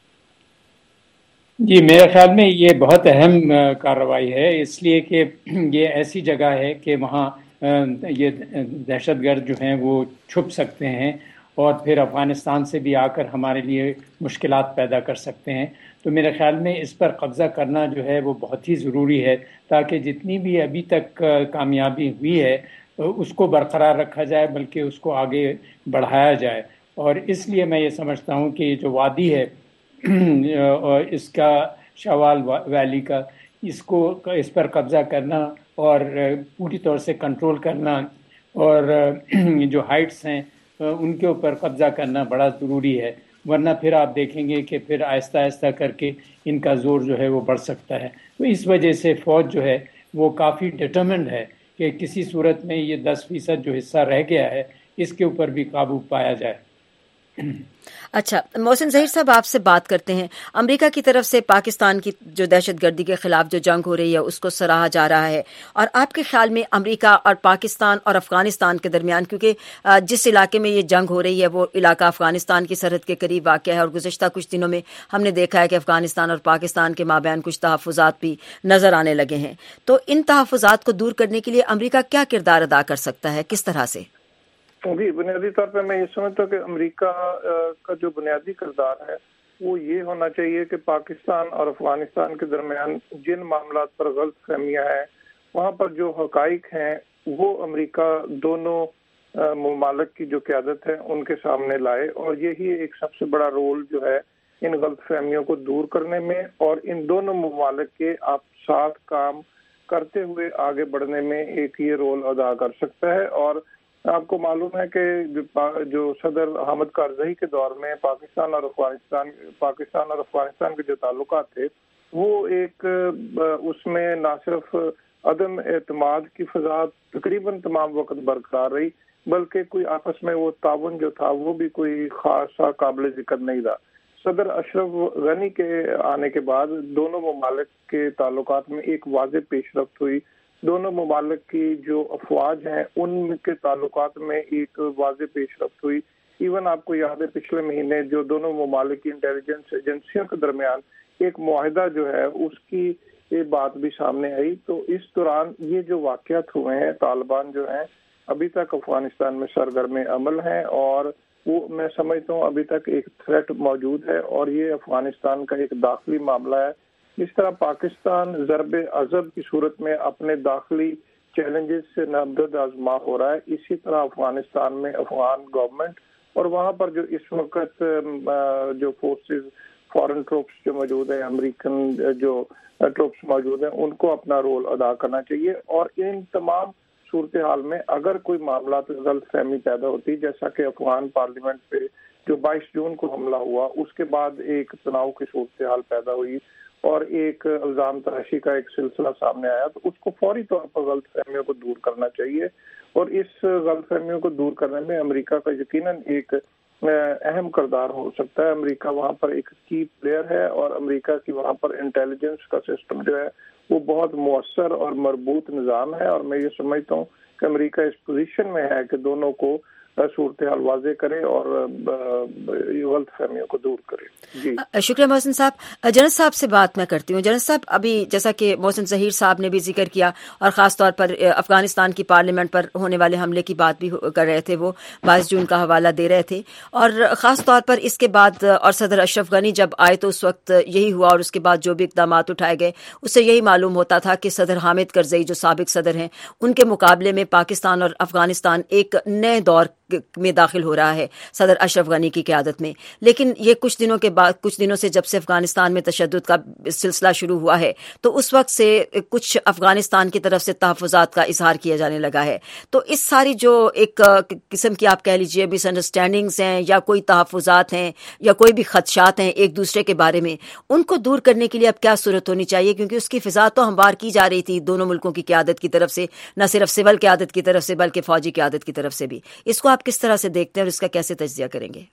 جی، میرے خیال میں یہ بہت اہم کارروائی ہے، اس لیے کہ یہ ایسی جگہ ہے کہ وہاں یہ دہشت گرد جو ہیں وہ چھپ سکتے ہیں اور پھر افغانستان سے بھی آ کر ہمارے لیے مشکلات پیدا کر سکتے ہیں۔ تو میرے خیال میں اس پر قبضہ کرنا جو ہے وہ بہت ہی ضروری ہے، تاکہ جتنی بھی ابھی تک کامیابی ہوئی ہے اس کو برقرار رکھا جائے، بلکہ اس کو آگے بڑھایا جائے۔ اور اس لیے میں یہ سمجھتا ہوں کہ یہ جو وادی ہے اور اس کا شوال ویلی کا، اس کو اس پر قبضہ کرنا اور پوری طور سے کنٹرول کرنا اور جو ہائٹس ہیں ان کے اوپر قبضہ کرنا بڑا ضروری ہے، ورنہ پھر آپ دیکھیں گے کہ پھر آہستہ آہستہ کر کے ان کا زور جو ہے وہ بڑھ سکتا ہے۔ تو اس وجہ سے فوج جو ہے وہ کافی ڈٹرمنڈ ہے کہ کسی صورت میں یہ دس فیصد جو حصہ رہ گیا ہے اس کے اوپر بھی قابو پایا جائے۔ اچھا محسن ظہیر صاحب، آپ سے بات کرتے ہیں۔ امریکہ کی طرف سے پاکستان کی جو دہشت گردی کے خلاف جو جنگ ہو رہی ہے اس کو سراہا جا رہا ہے، اور آپ کے خیال میں امریکہ اور پاکستان اور افغانستان کے درمیان، کیونکہ جس علاقے میں یہ جنگ ہو رہی ہے وہ علاقہ افغانستان کی سرحد کے قریب واقع ہے، اور گزشتہ کچھ دنوں میں ہم نے دیکھا ہے کہ افغانستان اور پاکستان کے مابین کچھ تحفظات بھی نظر آنے لگے ہیں، تو ان تحفظات کو دور کرنے کے لیے امریکہ کیا کردار ادا کر سکتا ہے، کس طرح سے؟ جی، بنیادی طور پہ میں یہ سمجھتا ہوں کہ امریکہ کا جو بنیادی کردار ہے وہ یہ ہونا چاہیے کہ پاکستان اور افغانستان کے درمیان جن معاملات پر غلط فہمیاں ہیں وہاں پر جو حقائق ہیں وہ امریکہ دونوں ممالک کی جو قیادت ہے ان کے سامنے لائے، اور یہی ایک سب سے بڑا رول جو ہے ان غلط فہمیوں کو دور کرنے میں اور ان دونوں ممالک کے آپ ساتھ کام کرتے ہوئے آگے بڑھنے میں ایک یہ رول ادا کر سکتا ہے۔ اور آپ کو معلوم ہے کہ جو صدر حامد کارزئی کے دور میں پاکستان اور افغانستان پاکستان اور افغانستان کے جو تعلقات تھے وہ ایک اس میں نہ صرف عدم اعتماد کی فضا تقریباً تمام وقت برقرار رہی، بلکہ کوئی آپس میں وہ تعاون جو تھا وہ بھی کوئی خاصا قابل ذکر نہیں رہا۔ صدر اشرف غنی کے آنے کے بعد دونوں ممالک کے تعلقات میں ایک واضح پیش رفت ہوئی، دونوں ممالک کی جو افواج ہیں ان کے تعلقات میں ایک واضح پیش رفت ہوئی۔ ایون آپ کو یاد ہے پچھلے مہینے جو دونوں ممالک کی انٹیلیجنس ایجنسیوں کے درمیان ایک معاہدہ جو ہے اس کی یہ بات بھی سامنے آئی۔ تو اس دوران یہ جو واقعات ہوئے ہیں، طالبان جو ہیں ابھی تک افغانستان میں سرگرم عمل ہیں، اور وہ میں سمجھتا ہوں ابھی تک ایک تھریٹ موجود ہے، اور یہ افغانستان کا ایک داخلی معاملہ ہے۔ جس طرح پاکستان ضرب عضب کی صورت میں اپنے داخلی چیلنجز سے نابرد آزما ہو رہا ہے، اسی طرح افغانستان میں افغان گورنمنٹ اور وہاں پر جو اس وقت جو فورسز فارن ٹروپس جو موجود ہیں، امریکن جو ٹروپس موجود ہیں، ان کو اپنا رول ادا کرنا چاہیے۔ اور ان تمام صورتحال میں اگر کوئی معاملات غلط فہمی پیدا ہوتی، جیسا کہ افغان پارلیمنٹ پہ جو بائیس جون کو حملہ ہوا اس کے بعد ایک تناؤ کی صورتحال پیدا ہوئی اور ایک الزام تراشی کا ایک سلسلہ سامنے آیا، تو اس کو فوری طور پر غلط فہمیوں کو دور کرنا چاہیے، اور اس غلط فہمیوں کو دور کرنے میں امریکہ کا یقیناً ایک اہم کردار ہو سکتا ہے۔ امریکہ وہاں پر ایک کی پلیئر ہے، اور امریکہ کی وہاں پر انٹیلیجنس کا سسٹم جو ہے وہ بہت مؤثر اور مربوط نظام ہے، اور میں یہ سمجھتا ہوں کہ امریکہ اس پوزیشن میں ہے کہ دونوں کو صورتحال واضح کرے اور غلط فہمیوں کو دور کرے. جی شکریہ محسن صاحب. جنرل صاحب سے بات میں کرتی ہوں. جنرل صاحب, ابھی جیسا کہ محسن ظہیر صاحب نے بھی ذکر کیا اور خاص طور پر افغانستان کی پارلیمنٹ پر ہونے والے حملے کی بات بھی کر رہے تھے, وہ بائیس جون کا حوالہ دے رہے تھے, اور خاص طور پر اس کے بعد اور صدر اشرف غنی جب آئے تو اس وقت یہی ہوا, اور اس کے بعد جو بھی اقدامات اٹھائے گئے اس سے یہی معلوم ہوتا تھا کہ صدر حامد کرزئی جو سابق صدر ہیں ان کے مقابلے میں پاکستان اور افغانستان ایک نئے دور میں داخل ہو رہا ہے صدر اشرف غنی کی قیادت میں. لیکن یہ کچھ دنوں کے بعد کچھ دنوں سے جب سے افغانستان میں تشدد کا سلسلہ شروع ہوا ہے تو اس وقت سے کچھ افغانستان کی طرف سے تحفظات کا اظہار کیا جانے لگا ہے. تو اس ساری جو ایک قسم کی آپ کہہ لیجیے مس انڈرسٹینڈنگز ہیں یا کوئی تحفظات ہیں یا کوئی بھی خدشات ہیں ایک دوسرے کے بارے میں, ان کو دور کرنے کے لیے اب کیا صورت ہونی چاہیے؟ کیونکہ اس کی فضا تو ہموار کی جا رہی تھی دونوں ملکوں کی قیادت کی طرف سے, نہ صرف سول قیادت کی طرف سے بلکہ فوجی قیادت کی طرف سے بھی. اس کو آپ کس طرح سے دیکھتے ہیں اور اس کا کیسے تجزیہ کریں گے؟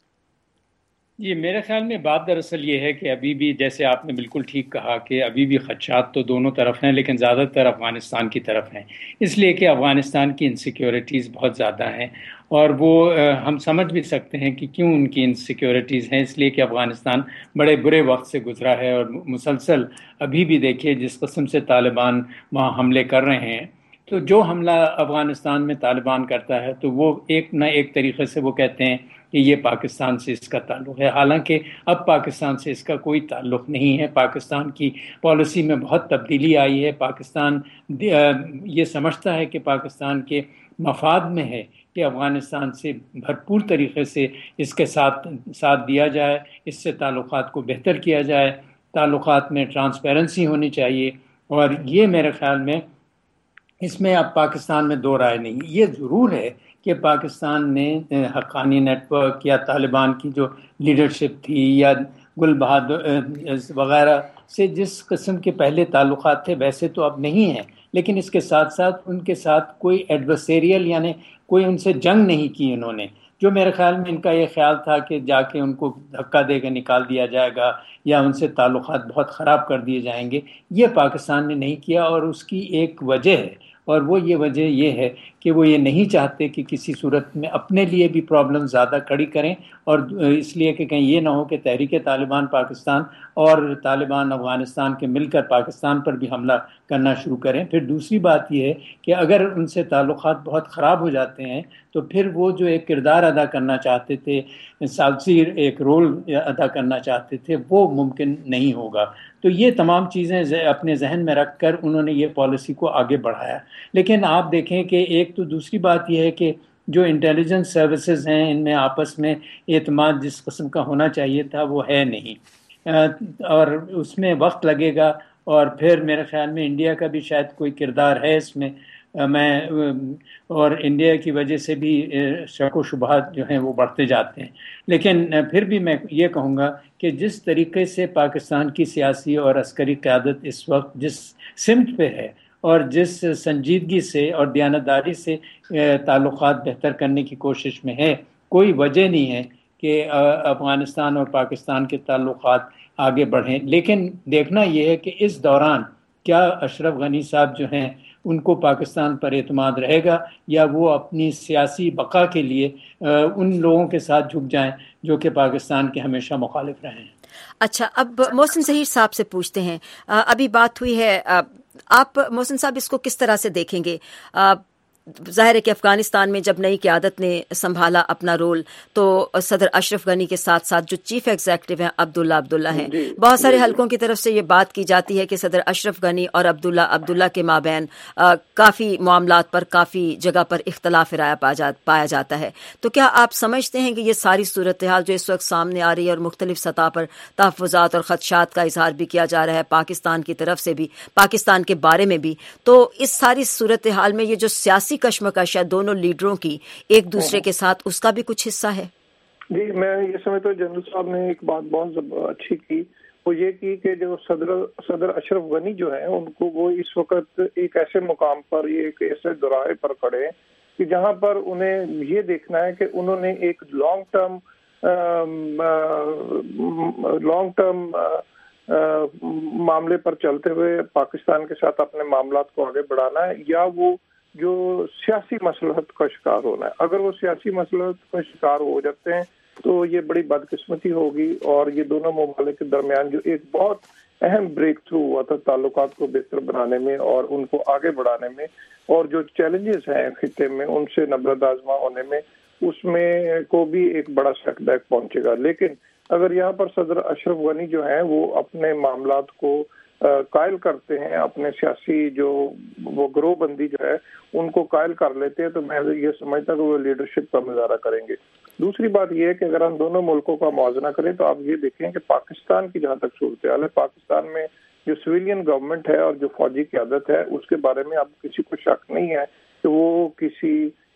جی میرے خیال میں بات دراصل یہ ہے کہ ابھی بھی, جیسے آپ نے بالکل ٹھیک کہا, کہ ابھی بھی خدشات تو دونوں طرف ہیں لیکن زیادہ تر افغانستان کی طرف ہیں, اس لیے کہ افغانستان کی انسیکیورٹیز بہت زیادہ ہیں, اور وہ ہم سمجھ بھی سکتے ہیں کہ کیوں ان کی انسیکیورٹیز ہیں. اس لیے کہ افغانستان بڑے برے وقت سے گزرا ہے, اور مسلسل ابھی بھی دیکھیے جس قسم سے طالبان وہاں حملے کر رہے ہیں, تو جو حملہ افغانستان میں طالبان کرتا ہے تو وہ ایک نہ ایک طریقے سے وہ کہتے ہیں کہ یہ پاکستان سے اس کا تعلق ہے, حالانکہ اب پاکستان سے اس کا کوئی تعلق نہیں ہے. پاکستان کی پالیسی میں بہت تبدیلی آئی ہے. پاکستان یہ سمجھتا ہے کہ پاکستان کے مفاد میں ہے کہ افغانستان سے بھرپور طریقے سے اس کے ساتھ ساتھ دیا جائے, اس سے تعلقات کو بہتر کیا جائے, تعلقات میں ٹرانسپیرنسی ہونی چاہیے. اور یہ میرے خیال میں اس میں اب پاکستان میں دو رائے نہیں. یہ ضرور ہے کہ پاکستان نے حقانی نیٹ ورک یا طالبان کی جو لیڈرشپ تھی یا گل بہادر وغیرہ سے جس قسم کے پہلے تعلقات تھے ویسے تو اب نہیں ہیں, لیکن اس کے ساتھ ساتھ ان کے ساتھ کوئی ایڈورسیریل یعنی کوئی ان سے جنگ نہیں کی انہوں نے, جو میرے خیال میں ان کا یہ خیال تھا کہ جا کے ان کو دھکا دے کے نکال دیا جائے گا یا ان سے تعلقات بہت خراب کر دیے جائیں گے. یہ پاکستان نے نہیں کیا, اور اس کی ایک وجہ ہے, اور وہ یہ وجہ یہ ہے کہ وہ یہ نہیں چاہتے کہ کسی صورت میں اپنے لیے بھی پرابلم زیادہ کھڑی کریں, اور اس لیے کہ کہیں یہ نہ ہو کہ تحریک طالبان پاکستان اور طالبان افغانستان کے مل کر پاکستان پر بھی حملہ کرنا شروع کریں. پھر دوسری بات یہ ہے کہ اگر ان سے تعلقات بہت خراب ہو جاتے ہیں تو پھر وہ جو ایک کردار ادا کرنا چاہتے تھے, ثالثی ایک رول ادا کرنا چاہتے تھے, وہ ممکن نہیں ہوگا. تو یہ تمام چیزیں اپنے ذہن میں رکھ کر انہوں نے یہ پالیسی کو آگے بڑھایا. لیکن آپ دیکھیں کہ ایک تو دوسری بات یہ ہے کہ جو انٹیلیجنس سروسز ہیں ان میں آپس میں اعتماد جس قسم کا ہونا چاہیے تھا وہ ہے نہیں, اور اس میں وقت لگے گا. اور پھر میرے خیال میں انڈیا کا بھی شاید کوئی کردار ہے اس میں, میں اور انڈیا کی وجہ سے بھی شک و شبہات جو ہیں وہ بڑھتے جاتے ہیں. لیکن پھر بھی میں یہ کہوں گا کہ جس طریقے سے پاکستان کی سیاسی اور عسکری قیادت اس وقت جس سمت پہ ہے اور جس سنجیدگی سے اور دیانتداری سے تعلقات بہتر کرنے کی کوشش میں ہے, کوئی وجہ نہیں ہے کہ افغانستان اور پاکستان کے تعلقات آگے بڑھیں. لیکن دیکھنا یہ ہے کہ اس دوران کیا اشرف غنی صاحب جو ہیں ان کو پاکستان پر اعتماد رہے گا, یا وہ اپنی سیاسی بقا کے لیے ان لوگوں کے ساتھ جھک جائیں جو کہ پاکستان کے ہمیشہ مخالف رہے ہیں. اچھا, اب محسن ظہیر صاحب سے پوچھتے ہیں, ابھی بات ہوئی ہے, آپ محسن صاحب اس کو کس طرح سے دیکھیں گے؟ ظاہر ہے کہ افغانستان میں جب نئی قیادت نے سنبھالا اپنا رول تو صدر اشرف غنی کے ساتھ ساتھ جو چیف ایگزیکٹو ہیں عبداللہ عبداللہ ہیں, بہت سارے حلقوں کی طرف سے یہ بات کی جاتی ہے کہ صدر اشرف غنی اور عبداللہ عبداللہ کے مابین کافی معاملات پر کافی جگہ پر اختلاف رایا پایا جاتا ہے. تو کیا آپ سمجھتے ہیں کہ یہ ساری صورتحال جو اس وقت سامنے آ رہی ہے اور مختلف سطح پر تحفظات اور خدشات کا اظہار بھی کیا جا رہا ہے پاکستان کی طرف سے بھی, پاکستان کے بارے میں بھی, تو اس ساری صورتحال میں یہ جو سیاسی کشمکش ہے دونوں لیڈروں کی ایک دوسرے کے ساتھ, اس کا بھی کچھ حصہ ہے؟ جی میں یہ سمجھتا ہوں جنرل صاحب نے ایک بات بہت اچھی کی, وہ یہ کی کہ جو صدر صدر اشرف غنی جو ہیں ان کو وہ اس وقت ایک ایسے مقام پر, یہ ایک ایسے دورائے پر کھڑے ہیں کہ جہاں پر انہیں یہ دیکھنا ہے کہ انہوں نے ایک لانگ ٹرم لانگ ٹرم معاملے پر چلتے ہوئے پاکستان کے ساتھ اپنے معاملات کو آگے بڑھانا ہے, یا وہ جو سیاسی مصلحت کا شکار ہونا ہے. اگر وہ سیاسی مصلحت کا شکار ہو جاتے ہیں تو یہ بڑی بدقسمتی ہوگی, اور یہ دونوں ممالک کے درمیان جو ایک بہت اہم بریک تھرو ہوا تھا تعلقات کو بہتر بنانے میں اور ان کو آگے بڑھانے میں, اور جو چیلنجز ہیں خطے میں ان سے نبرد آزما ہونے میں, اس میں کو بھی ایک بڑا سیٹ بیک پہنچے گا. لیکن اگر یہاں پر صدر اشرف غنی جو ہیں وہ اپنے معاملات کو قائل کرتے ہیں, اپنے سیاسی جو وہ گروہ بندی جو ہے ان کو قائل کر لیتے ہیں, تو میں یہ سمجھتا کہ وہ لیڈرشپ کا مظاہرہ کریں گے. دوسری بات یہ ہے کہ اگر ہم دونوں ملکوں کا موازنہ کریں تو آپ یہ دیکھیں کہ پاکستان کی جہاں تک صورتحال ہے, پاکستان میں جو سویلین گورنمنٹ ہے اور جو فوجی قیادت ہے اس کے بارے میں اب کسی کو شک نہیں ہے کہ وہ کسی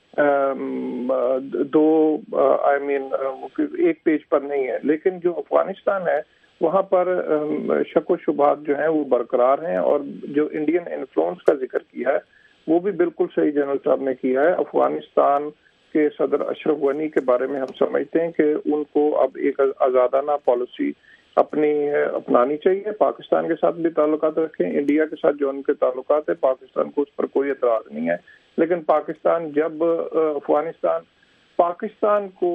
دو آئی مین ایک پیج پر نہیں ہے. لیکن جو افغانستان ہے وہاں پر شک و شبہات جو ہیں وہ برقرار ہیں, اور جو انڈین انفلوئنس کا ذکر کیا ہے وہ بھی بالکل صحیح جنرل صاحب نے کیا ہے. افغانستان کے صدر اشرف غنی کے بارے میں ہم سمجھتے ہیں کہ ان کو اب ایک آزادانہ پالیسی اپنی اپنانی چاہیے. پاکستان کے ساتھ بھی تعلقات رکھیں, انڈیا کے ساتھ جو ان کے تعلقات ہیں پاکستان کو اس پر کوئی اعتراض نہیں ہے, لیکن پاکستان جب افغانستان پاکستان کو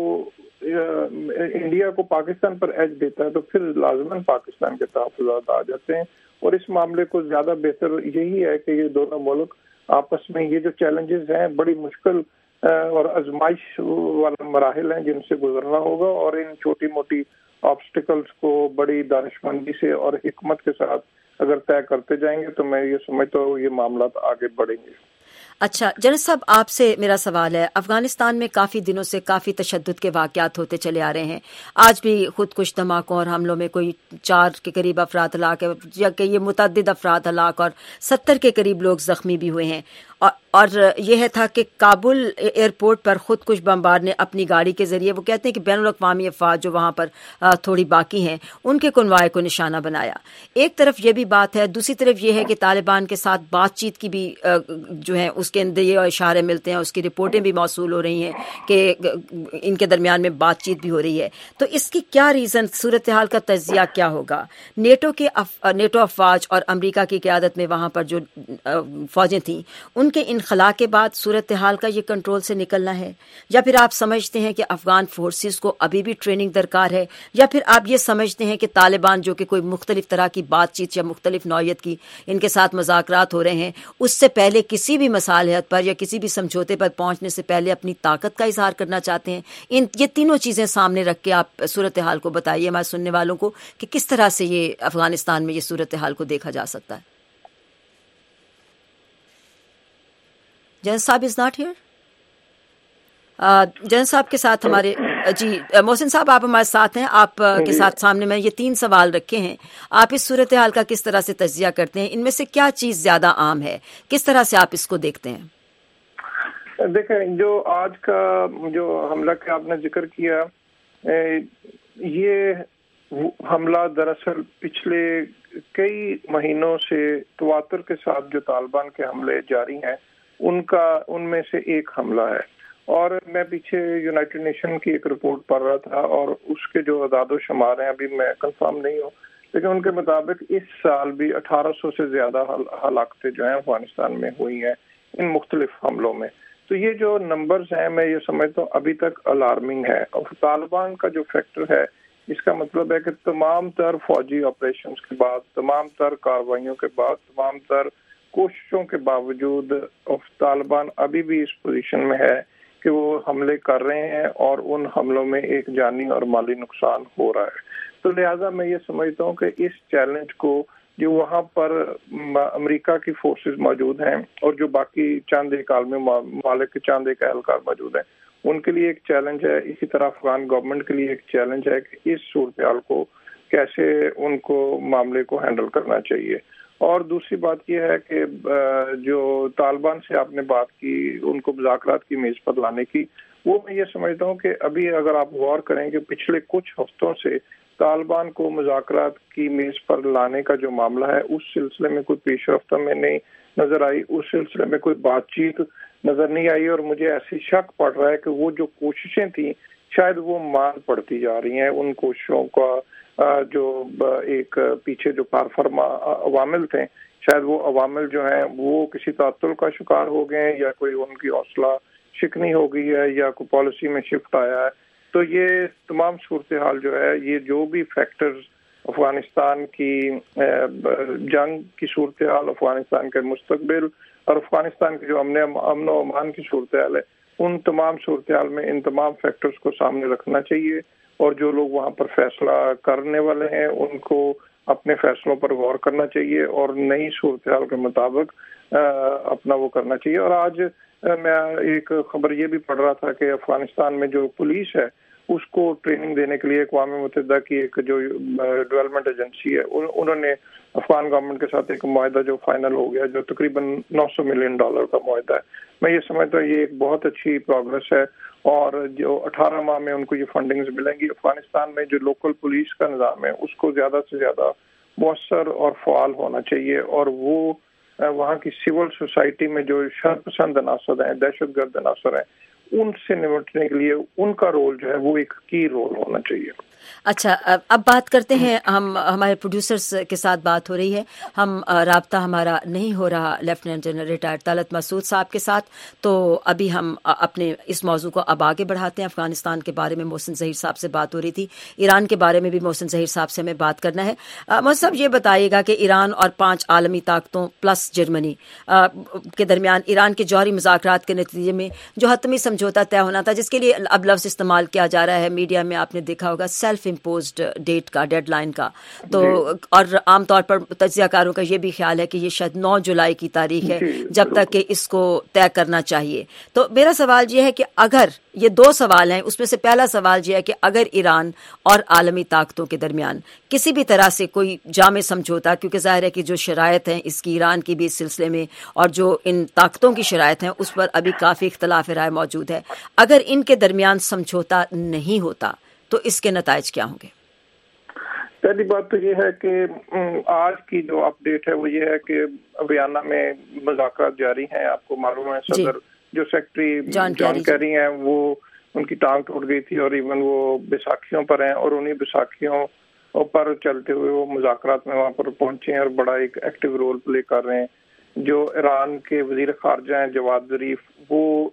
انڈیا کو پاکستان پر ایج دیتا ہے تو پھر لازماً پاکستان کے تحفظات آ جاتے ہیں. اور اس معاملے کو زیادہ بہتر یہی ہے کہ یہ دونوں ملک آپس میں یہ جو چیلنجز ہیں بڑی مشکل اور آزمائش والا مراحل ہیں جن سے گزرنا ہوگا, اور ان چھوٹی موٹی آبسٹیکلز کو بڑی دانشمندی سے اور حکمت کے ساتھ اگر طے کرتے جائیں گے تو میں یہ سمجھتا ہوں یہ معاملات آگے بڑھیں گے. اچھا جنرل صاحب, آپ سے میرا سوال ہے, افغانستان میں کافی دنوں سے کافی تشدد کے واقعات ہوتے چلے آ رہے ہیں. آج بھی خود کش دھماکوں اور حملوں میں کوئی چار کے قریب افراد ہلاک ہے, یا کہ یہ متعدد افراد ہلاک اور ستر کے قریب لوگ زخمی بھی ہوئے ہیں. اور یہ تھا کہ کابل ایئرپورٹ پر خود کش بمبار نے اپنی گاڑی کے ذریعے, وہ کہتے ہیں کہ بین الاقوامی افواج جو وہاں پر تھوڑی باقی ہیں ان کے کنوائے کو نشانہ بنایا. ایک طرف یہ بھی بات ہے, دوسری طرف یہ ہے کہ طالبان کے ساتھ بات چیت کی بھی جو ہے اس کے اندر یہ اشارے ملتے ہیں, اس کی رپورٹیں بھی موصول ہو رہی ہیں کہ ان کے درمیان میں بات چیت بھی ہو رہی ہے. تو اس کی کیا ریزن, صورتحال کا تجزیہ کیا ہوگا؟ نیٹو کے اف, نیٹو افواج اور امریکہ کی قیادت میں وہاں پر جو فوجیں تھیں ان کے انخلا کے بعد صورتحال کا یہ کنٹرول سے نکلنا ہے, یا پھر آپ سمجھتے ہیں کہ افغان فورسز کو ابھی بھی ٹریننگ درکار ہے, یا پھر آپ یہ سمجھتے ہیں کہ طالبان جو کہ کوئی مختلف طرح کی بات چیت یا مختلف نوعیت کی ان کے ساتھ مذاکرات ہو رہے ہیں اس سے پہلے کسی بھی مصالحت پر یا کسی بھی سمجھوتے پر پہنچنے سے پہلے اپنی طاقت کا اظہار کرنا چاہتے ہیں؟ ان یہ تینوں چیزیں سامنے رکھ کے آپ صورتحال کو بتائیے ہمارے سننے والوں کو کہ کس طرح سے یہ افغانستان میں یہ صورتحال کو دیکھا جا سکتا ہے. جن صاحب از ناٹ ہیئر. جن صاحب کے ساتھ ہمارے جی محسن صاحب آپ ہمارے ساتھ ہیں, آپ کے ساتھ سامنے میں یہ تین سوال رکھے ہیں. آپ اس صورتحال کا کس طرح سے تجزیہ کرتے ہیں؟ ان میں سے کیا چیز زیادہ عام ہے, کس طرح سے آپ اس کو دیکھتے ہیں؟ دیکھیں, جو آج کا جو حملہ کا آپ نے ذکر کیا, یہ حملہ دراصل پچھلے کئی مہینوں سے تواتر کے ساتھ جو طالبان کے حملے جاری ہیں ان کا ان میں سے ایک حملہ ہے. اور میں پیچھے یونائٹڈ نیشن کی ایک رپورٹ پڑھ رہا تھا, اور اس کے جو اعداد و شمار ہیں ابھی میں کنفرم نہیں ہوں, لیکن ان کے مطابق اس سال بھی اٹھارہ سو سے زیادہ ہلاکتیں جو ہیں افغانستان میں ہوئی ہیں ان مختلف حملوں میں. تو یہ جو نمبرز ہیں میں یہ سمجھتا ہوں ابھی تک الارمنگ ہے. اور طالبان کا جو فیکٹر ہے اس کا مطلب ہے کہ تمام تر فوجی آپریشنز کے بعد, تمام تر کارروائیوں کے بعد, تمام تر کوششوں کے باوجود طالبان ابھی بھی اس پوزیشن میں ہے کہ وہ حملے کر رہے ہیں اور ان حملوں میں ایک جانی اور مالی نقصان ہو رہا ہے. تو لہٰذا میں یہ سمجھتا ہوں کہ اس چیلنج کو جو وہاں پر امریکہ کی فورسز موجود ہیں اور جو باقی چند ایک عالمی ممالک کے چند ایک اہلکار موجود ہیں ان کے لیے ایک چیلنج ہے, اسی طرح افغان گورنمنٹ کے لیے ایک چیلنج ہے کہ اس صورتحال کو کیسے ان کو معاملے کو ہینڈل کرنا چاہیے. اور دوسری بات یہ ہے کہ جو طالبان سے آپ نے بات کی ان کو مذاکرات کی میز پر لانے کی, وہ میں یہ سمجھتا ہوں کہ ابھی اگر آپ غور کریں کہ پچھلے کچھ ہفتوں سے طالبان کو مذاکرات کی میز پر لانے کا جو معاملہ ہے اس سلسلے میں کوئی پیش رفت میں نہیں نظر آئی, اس سلسلے میں کوئی بات چیت نظر نہیں آئی, اور مجھے ایسی شک پڑ رہا ہے کہ وہ جو کوششیں تھیں شاید وہ مان پڑتی جا رہی ہیں. ان کوششوں کا جو ایک پیچھے جو کار فرما عوامل تھے شاید وہ عوامل جو ہیں وہ کسی تعطل کا شکار ہو گئے ہیں، یا کوئی ان کی حوصلہ شکنی ہو گئی ہے، یا کوئی پالیسی میں شفٹ آیا ہے. تو یہ تمام صورتحال جو ہے، یہ جو بھی فیکٹرز افغانستان کی جنگ کی صورتحال، افغانستان کے مستقبل اور افغانستان کے جو امن امن و امان کی صورتحال ہے، ان تمام صورتحال میں ان تمام فیکٹرز کو سامنے رکھنا چاہیے، اور جو لوگ وہاں پر فیصلہ کرنے والے ہیں ان کو اپنے فیصلوں پر غور کرنا چاہیے اور نئی صورتحال کے مطابق اپنا وہ کرنا چاہیے. اور آج میں ایک خبر یہ بھی پڑھ رہا تھا کہ افغانستان میں جو پولیس ہے اس کو ٹریننگ دینے کے لیے اقوام متحدہ کی ایک جو ڈیولپمنٹ ایجنسی ہے، انہوں نے افغان گورنمنٹ کے ساتھ ایک معاہدہ جو فائنل ہو گیا، جو تقریباً نو سو ملین ڈالر کا معاہدہ ہے. میں یہ سمجھتا ہوں یہ ایک بہت اچھی پروگرس ہے، اور جو اٹھارہ ماہ میں ان کو یہ فنڈنگز ملیں گی. افغانستان میں جو لوکل پولیس کا نظام ہے اس کو زیادہ سے زیادہ مؤثر اور فعال ہونا چاہیے، اور وہ وہاں کی سول سوسائٹی میں جو شر پسند عناصر ہیں، دہشت گرد عناصر ہیں، ان سے نمٹنے کے لیے ان کا رول جو ہے وہ ایک کی رول ہونا چاہیے. اچھا، اب بات کرتے ہیں، ہم ہمارے پروڈیوسرز کے ساتھ بات ہو رہی ہے، ہم رابطہ ہمارا نہیں ہو رہا lieutenant general retired Talat Masood صاحب کے ساتھ، تو ابھی ہم اپنے اس موضوع کو اب آگے بڑھاتے ہیں. افغانستان کے بارے میں محسن ظہیر صاحب سے بات ہو رہی تھی، ایران کے بارے میں بھی محسن ظہیر صاحب سے ہمیں بات کرنا ہے. محسن صاحب یہ بتائیے گا کہ ایران اور پانچ عالمی طاقتوں پلس جرمنی کے درمیان ایران کے جوہری مذاکرات کے نتیجے میں جو حتمی سمجھوتا طے ہونا تھا، جس کے لیے اب لفظ استعمال کیا جا رہا ہے میڈیا میں، آپ نے دیکھا ہوگا سیلف امپوزڈ ڈیٹ کا، ڈیڈ لائن کا، تو اور عام طور پر تجزیہ کاروں کا یہ بھی خیال ہے کہ یہ شاید نو جولائی کی تاریخ ہے جب تک کہ اس کو طے کرنا چاہیے. تو میرا سوال یہ ہے کہ اگر یہ دو سوال ہیں، اس میں سے پہلا سوال یہ ہے کہ اگر ایران اور عالمی طاقتوں کے درمیان کسی بھی طرح سے کوئی جامع سمجھوتا، کیونکہ ظاہر ہے کہ جو شرائط ہیں اس کی ایران کی بھی اس سلسلے میں اور جو ان طاقتوں کی شرائط ہیں اس پر ابھی کافی اختلاف رائے موجود ہے، اگر ان کے درمیان سمجھوتا نہیں ہوتا تو اس کے نتائج کیا ہوں گے؟ پہلی بات تو یہ ہے کہ آج کی جو اپ ڈیٹ ہے وہ یہ ہے کہ ویانا میں مذاکرات جاری ہیں. آپ کو معلوم ہے صدر جو سیکرٹری جان کیری ہیں وہ ان کی ٹانگ ٹوٹ گئی تھی، اور ایون وہ بیساکھیوں پر ہیں، اور انہیں بیساکھیوں پر چلتے ہوئے وہ مذاکرات میں وہاں پر پہنچے ہیں اور بڑا ایک ایکٹیو رول پلے کر رہے ہیں. جو ایران کے وزیر خارجہ ہیں جواد ظریف، وہ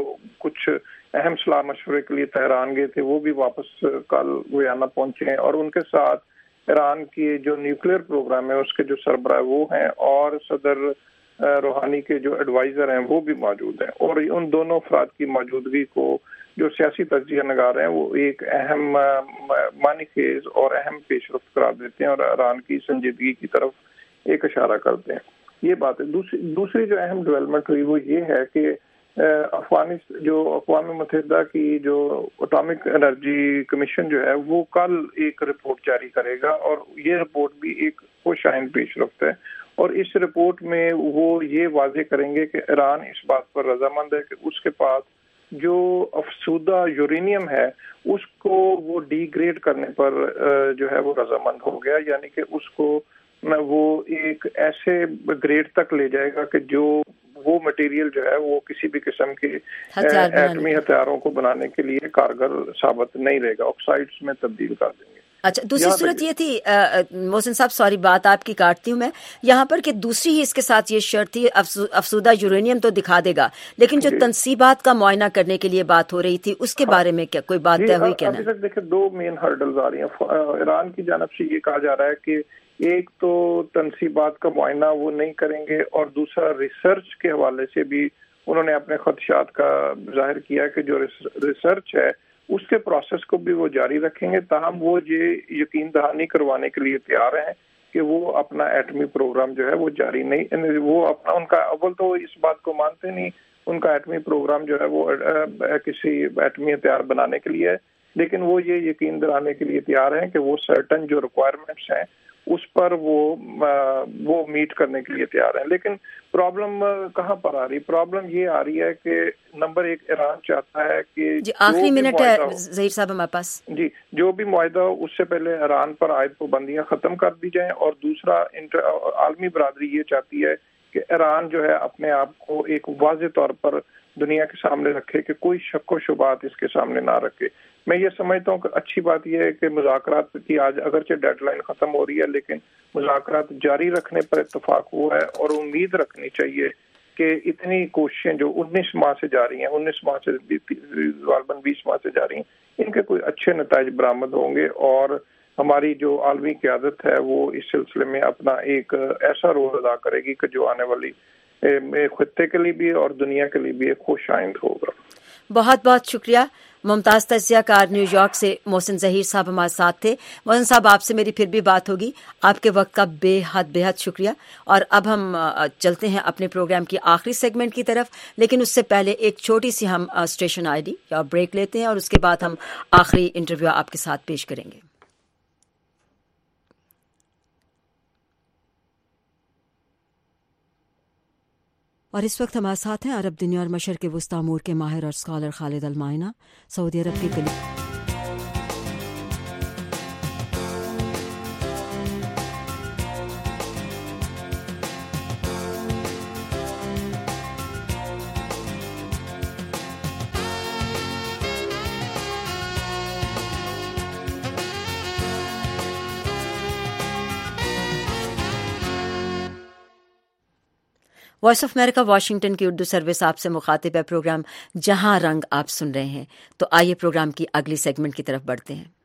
کچھ اہم صلاح مشورے کے لیے تہران گئے تھے، وہ بھی واپس کل ویانا پہنچے ہیں، اور ان کے ساتھ ایران کی جو نیوکلیئر پروگرام ہے اس کے جو سربراہ وہ ہیں، اور صدر روحانی کے جو ایڈوائزر ہیں وہ بھی موجود ہیں. اور ان دونوں افراد کی موجودگی کو جو سیاسی تجزیہ نگار ہیں وہ ایک اہم معنی خیز اور اہم پیش رفت قرار دیتے ہیں، اور ایران کی سنجیدگی کی طرف ایک اشارہ کرتے ہیں. یہ بات ہے. دوسری دوسری جو اہم ڈیولپمنٹ ہوئی وہ یہ ہے کہ افغانستان جو اقوام متحدہ کی جو اٹامک انرجی کمیشن جو ہے وہ کل ایک رپورٹ جاری کرے گا، اور یہ رپورٹ بھی ایک خوش آئند پیش رفت ہے. اور اس رپورٹ میں وہ یہ واضح کریں گے کہ ایران اس بات پر رضامند ہے کہ اس کے پاس جو افسودہ یورینیم ہے اس کو وہ ڈی گریڈ کرنے پر جو ہے وہ رضامند ہو گیا، یعنی کہ اس کو وہ ایک ایسے گریڈ تک لے جائے گا کہ جو وہ مٹیریل جو ہے وہ کسی بھی قسم کے ایٹمی ہتھیاروں کو بنانے کے لیے کارگر ثابت نہیں رہے گا، آکسائڈز میں تبدیل کر دیں گے. اچھا، دوسری صورت یہ تھی محسن صاحب، سوری بات آپ کی کاٹتی ہوں میں یہاں پر، کہ دوسری ہی اس کے ساتھ یہ شرط تھی، افسودہ یورینیم تو دکھا دے گا، لیکن جو تنصیبات کا معائنہ کرنے کے لیے بات ہو رہی تھی اس کے بارے میں کیا کوئی بات طے ہوئی؟ کیا ابھی تک دیکھیں دو مین ہرڈلز آ رہی ہیں. ایران کی جانب سے یہ کہا جا رہا ہے کہ ایک تو تنصیبات کا معائنہ وہ نہیں کریں گے، اور دوسرا ریسرچ کے حوالے سے بھی انہوں نے اپنے خدشات کا ظاہر کیا کہ جو ریسرچ ہے اس کے پروسیس کو بھی وہ جاری رکھیں گے، تاہم وہ یہ یقین دہانی کروانے کے لیے تیار ہیں کہ وہ اپنا ایٹمی پروگرام جو ہے وہ جاری نہیں، وہ اپنا ان کا اول تو اس بات کو مانتے نہیں، ان کا ایٹمی پروگرام جو ہے وہ کسی ایٹمی ہتھیار بنانے کے لیے ہے، لیکن وہ یہ یقین دلانے کے لیے تیار ہیں کہ وہ سرٹن جو ریکوائرمنٹس ہیں اس پر وہ وہ میٹ کرنے کے لیے تیار ہیں. لیکن پرابلم کہاں پر آ رہی؟ پرابلم یہ آ رہی ہے کہ نمبر ایک ایران چاہتا ہے کہ جی آخری منٹ ہے ظہیر صاحب ہمارے پاس، جی جو بھی معاہدہ ہو اس سے پہلے ایران پر عائد پابندیاں ختم کر دی جائیں، اور دوسرا عالمی برادری یہ چاہتی ہے کہ ایران جو ہے اپنے آپ کو ایک واضح طور پر دنیا کے سامنے رکھے کہ کوئی شک و شبہات اس کے سامنے نہ رکھے. میں یہ سمجھتا ہوں کہ اچھی بات یہ ہے کہ مذاکرات کی آج اگرچہ ڈیڈ لائن ختم ہو رہی ہے لیکن مذاکرات جاری رکھنے پر اتفاق ہوا ہے, اور امید رکھنی چاہیے کہ اتنی کوششیں جو انیس ماہ سے جاری ہیں انیس ماہ سے غالباً بیس ماہ سے جاری ہیں, ان کے کوئی اچھے نتائج برآمد ہوں گے, اور ہماری جو عالمی قیادت ہے وہ اس سلسلے میں اپنا ایک ایسا رول ادا کرے گی کہ جو آنے والی خطے کے لیے بھی اور دنیا کے لیے بھی ایک خوش آئند ہوگا. بہت بہت شکریہ. ممتاز تجزیہ کار نیو یارک سے محسن ظہیر صاحب ہمارے ساتھ تھے. محسن صاحب, آپ سے میری پھر بھی بات ہوگی. آپ کے وقت کا بے حد بے حد شکریہ. اور اب ہم چلتے ہیں اپنے پروگرام کی آخری سیگمنٹ کی طرف, لیکن اس سے پہلے ایک چھوٹی سی ہم اسٹیشن آئی ڈی یا بریک لیتے ہیں, اور اس کے بعد ہم آخری انٹرویو آپ کے ساتھ پیش کریں گے. اور اس وقت ہمارے ساتھ ہیں عرب دنیا اور مشرق وسطی امور کے ماہر اور اسکالر خالد المائنہ. سعودی عرب کے کلی وائس آف امریکہ واشنگٹن کی اردو سروس آپ سے مخاطب ہے. پروگرام جہاں رنگ آپ سن رہے ہیں. تو آئیے پروگرام کی اگلی سیگمنٹ کی طرف بڑھتے ہیں.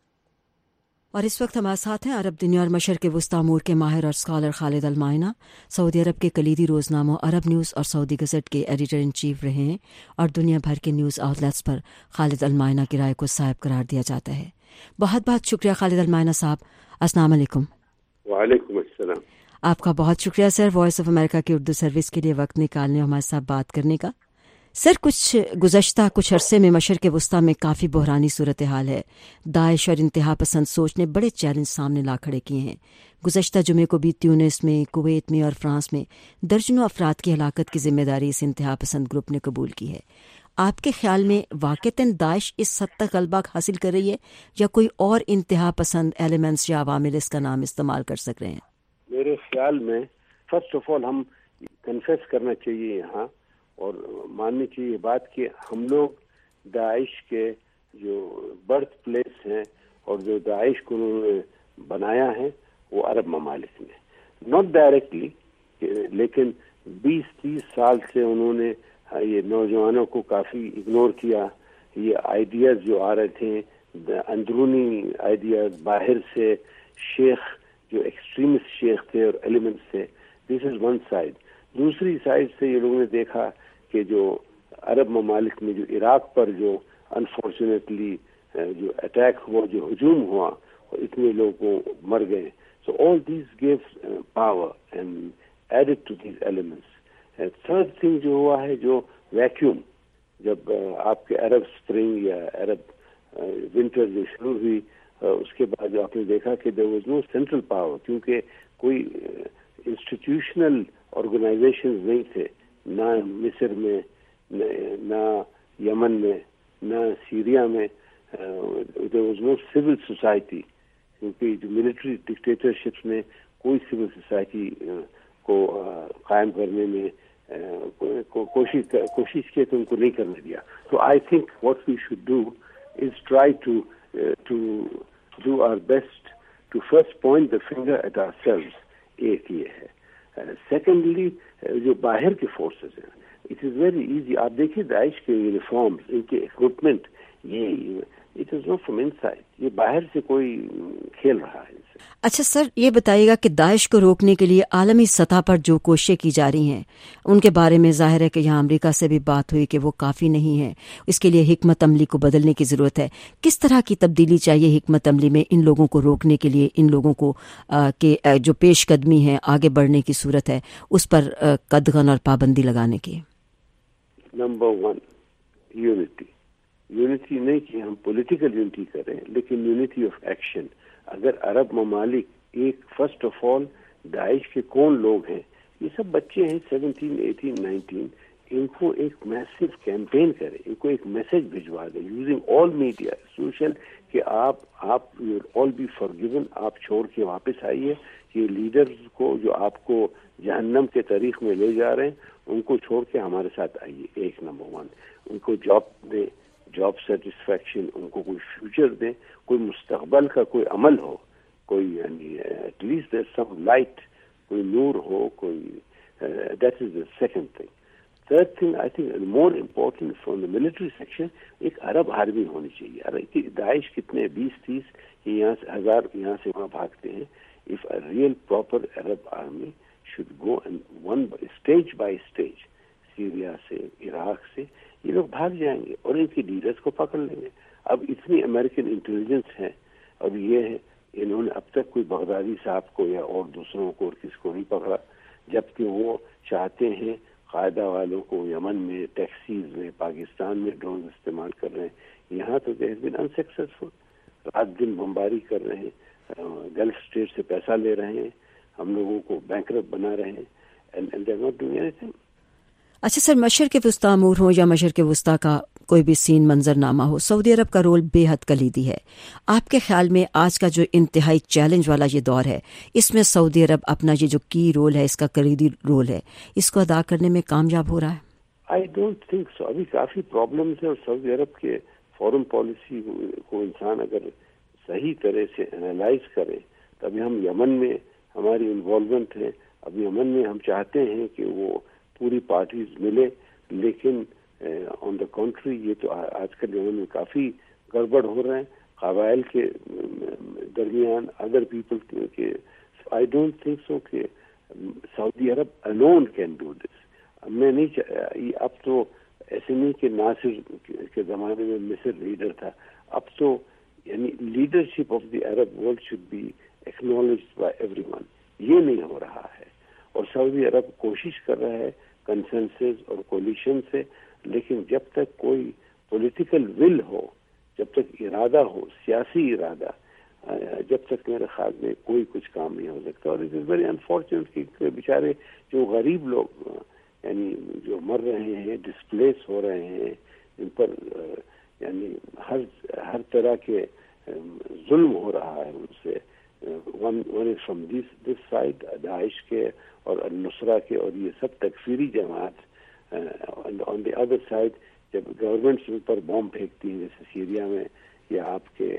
اور اس وقت ہمارے ساتھ ہیں عرب دنیا اور مشرق وسطی امور کے ماہر اور اسکالر خالد المائنہ. سعودی عرب کے کلیدی روزناموں عرب نیوز اور سعودی گزٹ کے ایڈیٹر ان چیف رہے ہیں, اور دنیا بھر کے نیوز آؤٹ لیٹس پر خالد المائنہ کی رائے کو صائب قرار دیا جاتا ہے. بہت بہت شکریہ خالد المائنہ صاحب. السلام علیکم. وعلیکم السلام. آپ کا بہت شکریہ سر, وائس آف امریکہ کی اردو سروس کے لیے وقت نکالنے ہمارے ساتھ بات کرنے کا. سر, کچھ گزشتہ کچھ عرصے میں مشرق وسطیٰ میں کافی بحرانی صورتحال ہے. داعش اور انتہا پسند سوچ نے بڑے چیلنج سامنے لا کھڑے کیے ہیں. گزشتہ جمعے کو بھی تیونس میں, کویت میں اور فرانس میں درجنوں افراد کی ہلاکت کی ذمہ داری اس انتہا پسند گروپ نے قبول کی ہے. آپ کے خیال میں واقعتاً داعش اس حد تک غلبہ حاصل کر رہی ہے, یا کوئی اور انتہا پسند ایلیمنٹس یا عوامل اس کا نام استعمال کر سک رہے ہیں؟ میرے خیال میں فرسٹ آف آل ہم کنفیس کرنا چاہیے یہاں اور ماننی چاہیے بات کہ ہم لوگ داعش کے جو برتھ پلیس ہیں اور جو داعش کو انہوں نے بنایا ہے وہ عرب ممالک میں, ناٹ ڈائریکٹلی, لیکن بیس تیس سال سے انہوں نے یہ نوجوانوں کو کافی اگنور کیا. یہ آئیڈیاز جو آ رہے تھے اندرونی آئیڈیاز باہر سے, شیخ جو ایکسٹریمسٹ شیخ تھے اور ایلیمنٹس تھے, دس از ون سائڈ. دوسری سائڈ سے یہ لوگوں نے دیکھا کہ جو عرب ممالک میں جو عراق پر جو انفارچونیٹلی جو اٹیک ہوا, جو ہجوم ہوا, اور اتنے لوگ مر گئے. So all these gives power and added to these elements. Third thing جو ہوا ہے جو ویکیوم, جب آپ کے عرب اسپرنگ یا عرب ونٹر جو شروع ہوئی, اس کے بعد جو آپ نے دیکھا کہ there was no central power, کیونکہ کوئی انسٹیٹیوشنل آرگنائزیشنز نہیں تھے, نہ مصر میں, نہ یمن میں, نہ سیریا میں. There was no civil society, کیونکہ جو ملٹری ڈکٹیٹرشپس میں کوئی سول سوسائٹی کو قائم کرنے میں کوشش کوشش کی تو ان کو نہیں کرنے دیا. تو I think what we should do is try to to do our best to first point the finger at ourselves. ایک یہ ہے. سیکنڈلی جو باہر کے فورسز ہیں, اٹ از ویری ایزی. آپ دیکھیے داعش کے یونیفارمز, ان کے اکوپمنٹ, یہ it is not from inside, یہ باہر سے کوئی کھیل رہا ہے. اچھا سر, یہ بتائیے گا کہ داعش کو روکنے کے لیے عالمی سطح پر جو کوششیں کی جا رہی ہیں ان کے بارے میں ظاہر ہے کہ یہاں امریکہ سے بھی بات ہوئی کہ وہ کافی نہیں ہے, اس کے لیے حکمت عملی کو بدلنے کی ضرورت ہے. کس طرح کی تبدیلی چاہیے حکمت عملی میں ان لوگوں کو روکنے کے لیے, ان لوگوں کو کہ جو پیش قدمی ہے آگے بڑھنے کی صورت ہے اس پر قدغن اور پابندی لگانے کی؟ Number one, unity. یونٹی نہیں کہ ہم پولیٹیکل یونٹی کریں, لیکن یونٹی آف ایکشن. اگر عرب ممالک ایک فرسٹ آف آل داعش کے کون لوگ ہیں, یہ سب بچے ہیں سیونٹین ایٹین نائنٹین, ان کو ایک میسو کیمپین کرے, ان کو ایک میسج بھجوا دے یوزنگ آل میڈیا سوشل کہ آپ آپ یو آل بی فارگیون, آپ چھوڑ کے واپس آئیے. یہ لیڈرز کو جو آپ کو جہنم کے طریق میں لے جا رہے ہیں ان کو چھوڑ کے ہمارے ساتھ آئیے. ایک نمبر ون, ان کو جاب دے, جاب سیٹسفیکشن, ان کو کوئی فیوچر دیں, کوئی مستقبل کا کوئی عمل ہو, کوئی یعنی at least there some light, کوئی نور ہو, کوئی that is the second thing. Third thing I think more important from the military section, ایک عرب آرمی ہونی چاہیے. داعش کتنے بیس تیس یہاں سے ہزار یہاں سے وہاں بھاگتے ہیں. if a real proper Arab army should go and one stage by stage, Syria سے, عراق سے, یہ لوگ بھاگ جائیں گے اور ان کی لیڈرز کو پکڑ لیں گے. اب اتنی امریکن انٹیلیجنس ہے اور یہ ہے انہوں نے اب تک کوئی بغدادی صاحب کو یا اور دوسروں کو اور کس کو نہیں پکڑا, جبکہ وہ چاہتے ہیں قاعدہ والوں کو یمن میں, ٹیکسیز میں, پاکستان میں ڈرون استعمال کر رہے ہیں. یہاں تو دے ہیز بین انسکسیسفل, رات دن بمباری کر رہے ہیں, گلف اسٹیٹ سے پیسہ لے رہے ہیں, ہم لوگوں کو بینکرپٹ بنا رہے ہیں. And they are not doing anything. اچھا سر, مشرق وسطیٰ امور ہو یا مشرق وسطیٰ کا کوئی بھی سین منظرنامہ ہو, سعودی عرب کا رول بے حد کلیدی ہے. آپ کے خیال میں آج کا جو انتہائی چیلنج والا یہ دور ہے, اس میں سعودی عرب اپنا یہ جو کی رول ہے, اس کا کلیدی رول ہے, اس کو ادا کرنے میں کامیاب ہو رہا ہے؟ I don't think so. ابھی کافی پرابلمس ہیں اور سعودی عرب کے فورن پالیسی کو انسان اگر صحیح طرح سے انالائز کرے تو ابھی ہم یمن میں ہماری انوالومنٹ ہے. اب یمن میں ہم چاہتے ہیں کہ وہ پوری پارٹیز ملے, لیکن آن دا کنٹری یہ تو آج کل یمن میں کافی گڑبڑ ہو رہے ہیں قبائل کے درمیان, ادر پیپل کے. آئی ڈونٹ تھنک سو کہ Saudi Arab alone can do this. میں نہیں, اب تو ایسے نہیں کہ ناصر کے زمانے میں مصر لیڈر تھا, اب تو یعنی leadership of the Arab world should be acknowledged by everyone. یہ نہیں ہو رہا ہے اور سعودی عرب کوشش کر رہا ہے کنسنسس اور کولیشن سے, لیکن جب تک کوئی پولیٹیکل ول ہو, جب تک ارادہ ہو, سیاسی ارادہ, جب تک میرے خیال میں کوئی کچھ کام نہیں ہو سکتا. اور اٹ از ویری انفارچونیٹ کہ بیچارے جو غریب لوگ یعنی جو مر رہے ہیں, ڈسپلیس ہو رہے ہیں, ان پر یعنی ہر ہر طرح کے ظلم ہو رہا ہے ان سے. One one is from this this side داعش کے اور النصرہ کے اور یہ سب تکفیری جماعت. آن دی ادر سائڈ جب گورنمنٹس ان پر بام پھینکتی ہیں جیسے سیریا میں یا آپ کے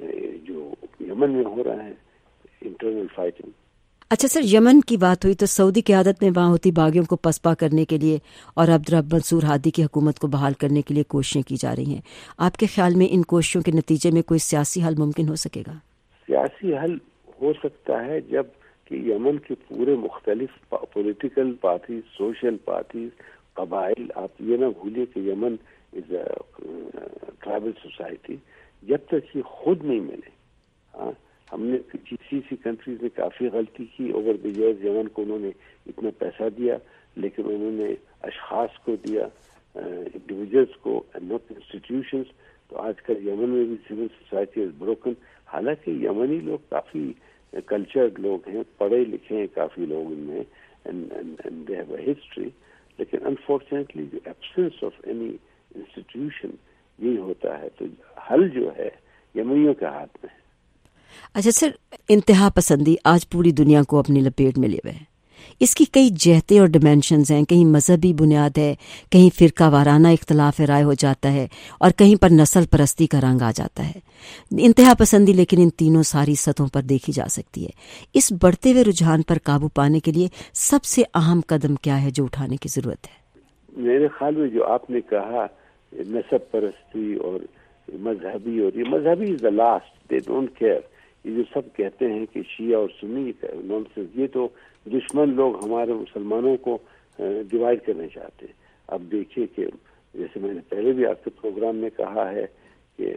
جو یمن میں ہو رہا ہے انٹرنل فائٹنگ. اچھا سر, یمن کی بات ہوئی تو سعودی قیادت میں وہاں ہوتی باغیوں کو پسپا کرنے کے لیے اور عبدالرب منصور ہادی کی حکومت کو بحال کرنے کے لیے کوششیں کی جا رہی ہیں. آپ کے خیال میں ان کوششوں کے نتیجے میں کوئی سیاسی حل ممکن ہو سکے گا؟ سیاسی حل ہو سکتا ہے جب کہ یمن کے پورے مختلف پولیٹیکل پارٹیز, سوشل پارٹیز, قبائل, آپ یہ نہ بھولیے کہ یمن از اے ٹرائبل سوسائٹی, جب تک یہ خود نہیں ملے. ہاں, ہم نے جی سی سی کنٹریز میں کافی غلطی کی اوور دی ایئرز. یمن کو انہوں نے اتنا پیسہ دیا لیکن انہوں نے اشخاص کو دیا, انڈیویجلس کو, اینڈ ناٹ انسٹیٹیوشنز. تو آج کل یمن میں بھی سول سوسائٹی از بروکن. حالانکہ یمنی لوگ کافی کلچرڈ لوگ ہیں, پڑھے لکھے ہیں کافی لوگ ان میں, and they have a history. لیکن انفارچونیٹلی جو ایبسنس آف اینی انسٹیٹیوشن یہی ہوتا ہے. تو حل جو ہے یمنیوں کے ہاتھ میں ہے. اچھا سر, انتہا پسندی آج پوری دنیا کو اپنی لپیٹ میں لیے ہوئے ہے. اس کی کئی جہتیں اور ڈیمینشنز ہیں. کہیں مذہبی بنیاد ہے, کہیں فرقہ وارانہ اختلاف رائے ہو جاتا ہے, اور کہیں پر نسل پرستی کا رنگ آ جاتا ہے. انتہا پسندی لیکن ان تینوں ساری سطحوں پر دیکھی جا سکتی ہے. اس بڑھتے ہوئے رجحان پر قابو پانے کے لیے سب سے اہم قدم کیا ہے جو اٹھانے کی ضرورت ہے؟ میرے خیال میں جو آپ نے کہا نسب پرستی اور مذہبی, اور یہ مذہبی is the last, they don't care. یہ جو سب کہتے ہیں کہ شیعہ اور سنی نانسنس, یہ تو دشمن لوگ ہمارے مسلمانوں کو ڈیوائڈ کرنا چاہتے ہیں. اب دیکھیے کہ جیسے میں نے پہلے بھی آپ کے پروگرام میں کہا ہے کہ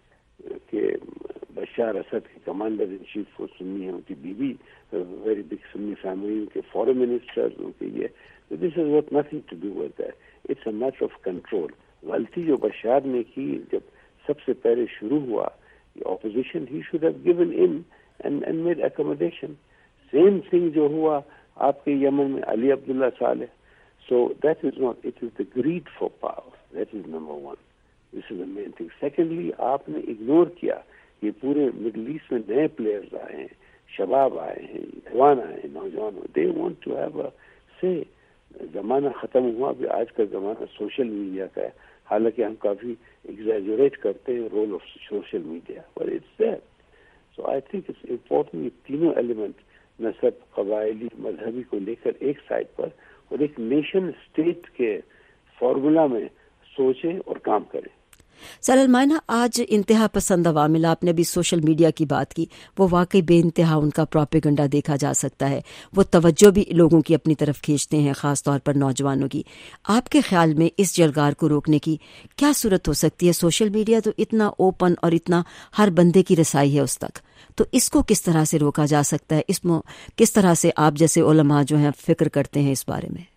کہ بشار اسد کے کمانڈر ان چیف وہ سنی ہیں, ان کی بیوی ویری بگ سنی فیملی, ان کے فورن منسٹر, ان کے یہ. This is what nothing to do with that, it's a matter of control. غلطی جو بشار نے کی جب سب سے پہلے شروع ہوا opposition, he should have given in and, and made accommodation. Same thing جو ہوا آپ کے یمن میں علی عبداللہ صالح. So that is not, it is the greed for power. That is number one. This is the main thing. Secondly, آپ نے ignore کیا یہ پورے مڈل ایسٹ میں نئے پلیئرز آئے ہیں, شباب آئے ہیں, جوان آئے ہیں, نوجوان. They want to have a say. زمانہ ختم ہوا, ابھی آج کا زمانہ سوشل میڈیا کا ہے, حالانکہ ہم کافی ایگزیجریٹ کرتے ہیں role of social media, but it's there. So I think it's important یہ تینوں ایلیمنٹ نسب, قبائلی, مذہبی کو لے کر ایک سائڈ پر اور ایک نیشن اسٹیٹ کے فارمولا میں سوچیں اور کام کریں. سر المائنا, آج انتہا پسند عوامل, آپ نے ابھی سوشل میڈیا کی بات کی, وہ واقعی بے انتہا ان کا پروپیگنڈا دیکھا جا سکتا ہے. وہ توجہ بھی لوگوں کی اپنی طرف کھینچتے ہیں, خاص طور پر نوجوانوں کی. آپ کے خیال میں اس جلگار کو روکنے کی کیا صورت ہو سکتی ہے؟ سوشل میڈیا تو اتنا اوپن اور اتنا ہر بندے کی رسائی ہے اس تک, تو اس کو کس طرح سے روکا جا سکتا ہے؟ اس میں کس طرح سے آپ جیسے علماء جو ہیں فکر کرتے ہیں اس بارے میں؟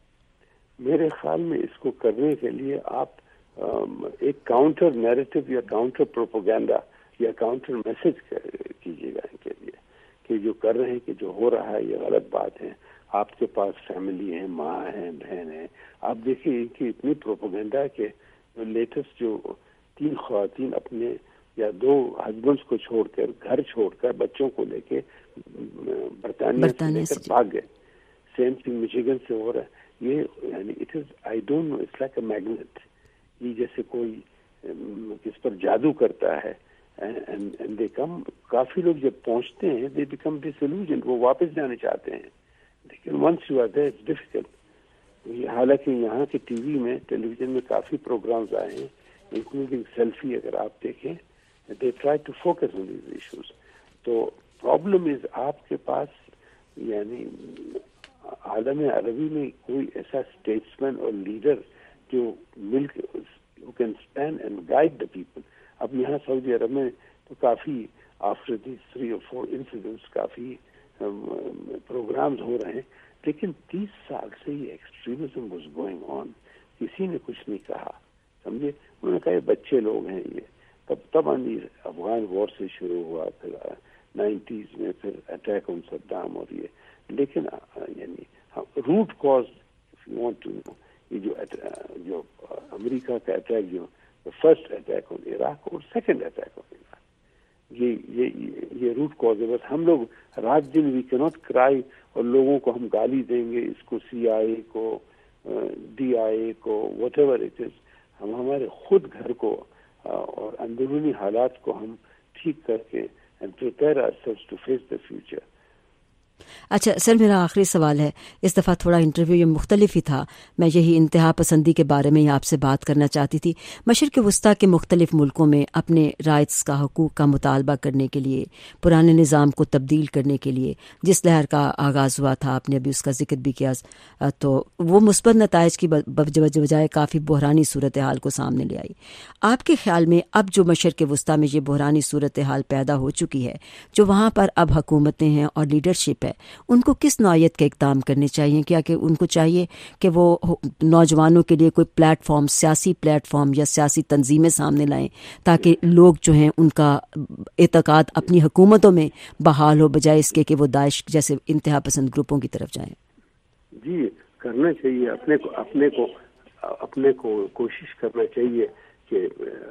میرے خیال میں اس کو کرنے کے لیے آپ ایک کاؤنٹر نیریٹو یا کاؤنٹر پروپوگینڈا یا کاؤنٹر میسج کیجیے گا ان کے لیے کہ جو کر رہے ہیں کہ جو ہو رہا ہے یہ غلط بات ہے. آپ کے پاس فیملی ہے, ماں ہے, بہن ہے. آپ دیکھیے ان کی اتنی پروپوگینڈا ہے کہ جو لیٹسٹ جو تین خواتین اپنے یا دو ہسبینڈس کو چھوڑ کر, گھر چھوڑ کر, بچوں کو لے کے برطانیہ سے لے کر بھاگ گئے. سیم تھنگ میشیگن سے ہو رہا ہے. یہ یعنی it is I don't know, it's like a magnet. یہ جیسے کوئی کس پر جادو کرتا ہے. اینڈ دے کم, کافی لوگ جب پہنچتے ہیں دے بیکم ڈسلوژن, وہ واپس جانے چاہتے ہیں, لیکن once you are there it's difficult. حالانکہ یہاں کے ٹی وی میں, ٹیلی ویژن میں کافی پروگرامز آئے ہیں انکلوڈنگ سیلفی. اگر آپ دیکھیں they try to focus on these issues. تو پرابلم از آپ کے پاس یعنی عالم عربی میں کوئی ایسا اسٹیٹسمین اور لیڈر جو مل کے who can stand and guide the people. اب یہاں سعودی عرب میں تو کافی آفٹر دیز تھری اور فور انسیڈنٹس کافی پروگرامز ہو رہے ہیں, لیکن تیس سال سے یہ ایکسٹریمزم واز گوئنگ آن. کسی نے کچھ نہیں کہا, سمجھے. انہوں نے کہا یہ بچے لوگ ہیں یہ. تب تب افغان وار سے شروع ہوا, پھر نائنٹیز میں پھر اٹیک آن صدام اور یہ. لیکن یعنی root cause if you want to know, یہ جو جو امریکہ کا اٹیک, جو فرسٹ اٹیک آن عراق اور سیکنڈ اٹیک آن عراق, یہ یہ یہ روٹ کاز ہے. بس ہم لوگ رات دن وی کی ناٹ کرائی اور لوگوں کو ہم گالی دیں گے, اس کو سی آئی اے کو, ڈی آئی اے کو, واٹ ایور اٹ از. ہم ہمارے خود گھر کو اور اندرونی حالات کو ہم ٹھیک کر کے and prepare ourselves to face the future. اچھا سر, میرا آخری سوال ہے. اس دفعہ تھوڑا انٹرویو یہ مختلف ہی تھا. میں یہی انتہا پسندی کے بارے میں آپ سے بات کرنا چاہتی تھی. مشرق وسطیٰ کے مختلف ملکوں میں اپنے رائٹس کا, حقوق کا مطالبہ کرنے کے لیے, پرانے نظام کو تبدیل کرنے کے لیے جس لہر کا آغاز ہوا تھا, آپ نے ابھی اس کا ذکر بھی کیا, تو وہ مثبت نتائج کی بجائے کافی بحرانی صورتحال کو سامنے لے آئی. آپ کے خیال میں اب جو مشرق وسطیٰ میں یہ بحرانی صورتحال پیدا ہو چکی ہے, جو وہاں پر اب حکومتیں ہیں اور لیڈرشپ ہے, ان کو کس نوعیت کے اقدام کرنے چاہیے؟ کیا کہ ان کو چاہیے کہ وہ نوجوانوں کے لیے کوئی پلیٹ فارم, سیاسی پلیٹ فارم یا سیاسی تنظیمیں سامنے لائیں تاکہ لوگ جو ہیں ان کا اعتقاد اپنی حکومتوں میں بحال ہو, بجائے اس کے کہ وہ داعش جیسے انتہا پسند گروپوں کی طرف جائیں؟ جی کرنا چاہیے. اپنے کو اپنے کو اپنے کو کوشش کرنا چاہیے کہ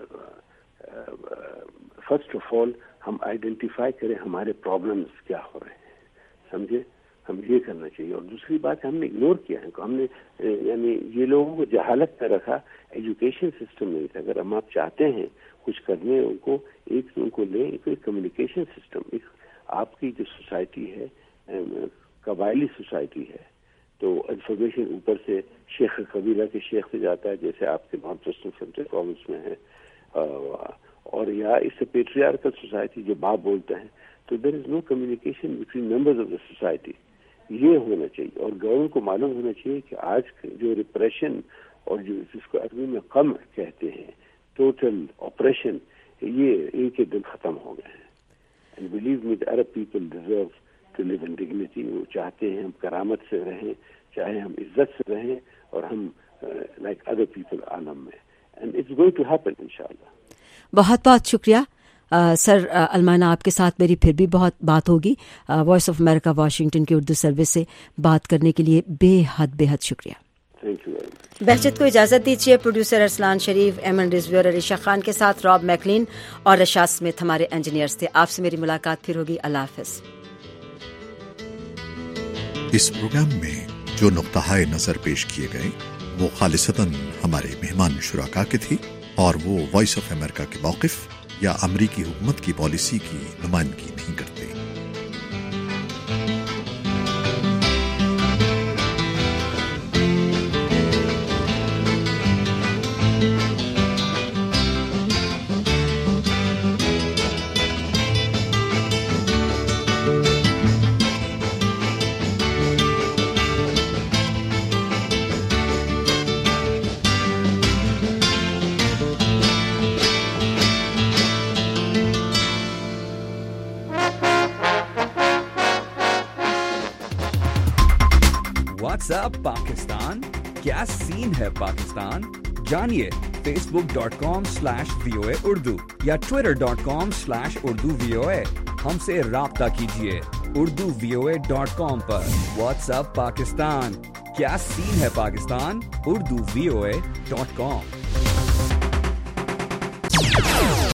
فرسٹ آف آل ہم آئیڈینٹیفائی کریں ہمارے پرابلمس کیا ہو رہے ہیں, سمجھے. ہم یہ کرنا چاہیے. اور دوسری بات ہم نے اگنور کیا ہے, ہم نے یعنی یہ لوگوں کو جہالت میں رکھا, ایجوکیشن سسٹم نہیں تھا. اگر ہم آپ چاہتے ہیں کچھ کرنے, ان کو ایک ان کو لیں, ایک کمیونیکیشن سسٹم. ایک آپ کی جو سوسائٹی ہے قبائلی سوسائٹی ہے, تو انفارمیشن اوپر سے شیخ قبیلہ کے شیخ سے جاتا ہے, جیسے آپ کے نارتھ ویسٹرن سینٹرل پروونس میں ہے, اور یا اس سے پیٹریارکل سوسائٹی جو باپ بولتا ہے, تو there is no communication between members of the society. یہ ہونا چاہیے. اور گورنمنٹ کو معلوم ہونا چاہیے کہ آج جو ریپریشن اور جو جس کو عربی میں قمع کہتے ہیں, ٹوٹل آپریشن, یہ ان کے دن ختم ہو گئے ہیں. And believe me the Arab people deserve to live in dignity. وہ چاہتے ہیں ہم کرامت سے رہیں, چاہے ہم عزت سے رہیں, اور ہم لائک ادر پیپل عالم میں. And it's going to happen انشاءاللہ. بہت بہت شکریہ سر المائنا. آپ کے ساتھ میری پھر بھی بہت بات ہوگی. وائس آف امریکہ واشنگٹن کی اردو سروس سے بات کرنے کے لیے بے حد بے حد شکریہ. Thank you very much. बहजत को इजाजत दीजिए। प्रोड्यूसर अरसलान शरीफ, एमन रिजवियर, अलीशा खान के साथ रॉब मैकलिन और रशाद स्मिथ हमारे इंजीनियर्स थे। आपसे मेरी मुलाकात फिर होगी। अल्लाह हाफिज। इस प्रोग्राम में जो नुक्ता-ए नजर पेश किए गए वो खालिसतन हमारे मेहमान शुराका के थी और वो वॉइस ऑफ अमेरिका के मौक़िफ़ या अमरीकी हुकूमत की पॉलिसी की नुमाइंदगी नहीं करते। व्हाट्सएप पाकिस्तान, क्या सीन है पाकिस्तान? जानिए Facebook dot com slash V O A Urdu या Twitter dot com slash Urdu V O A. हमसे राब्ता कीजिए Urdu V O A dot com पर। व्हाट्सएप पाकिस्तान, क्या सीन है Pakistan? Urdu V O A dot com.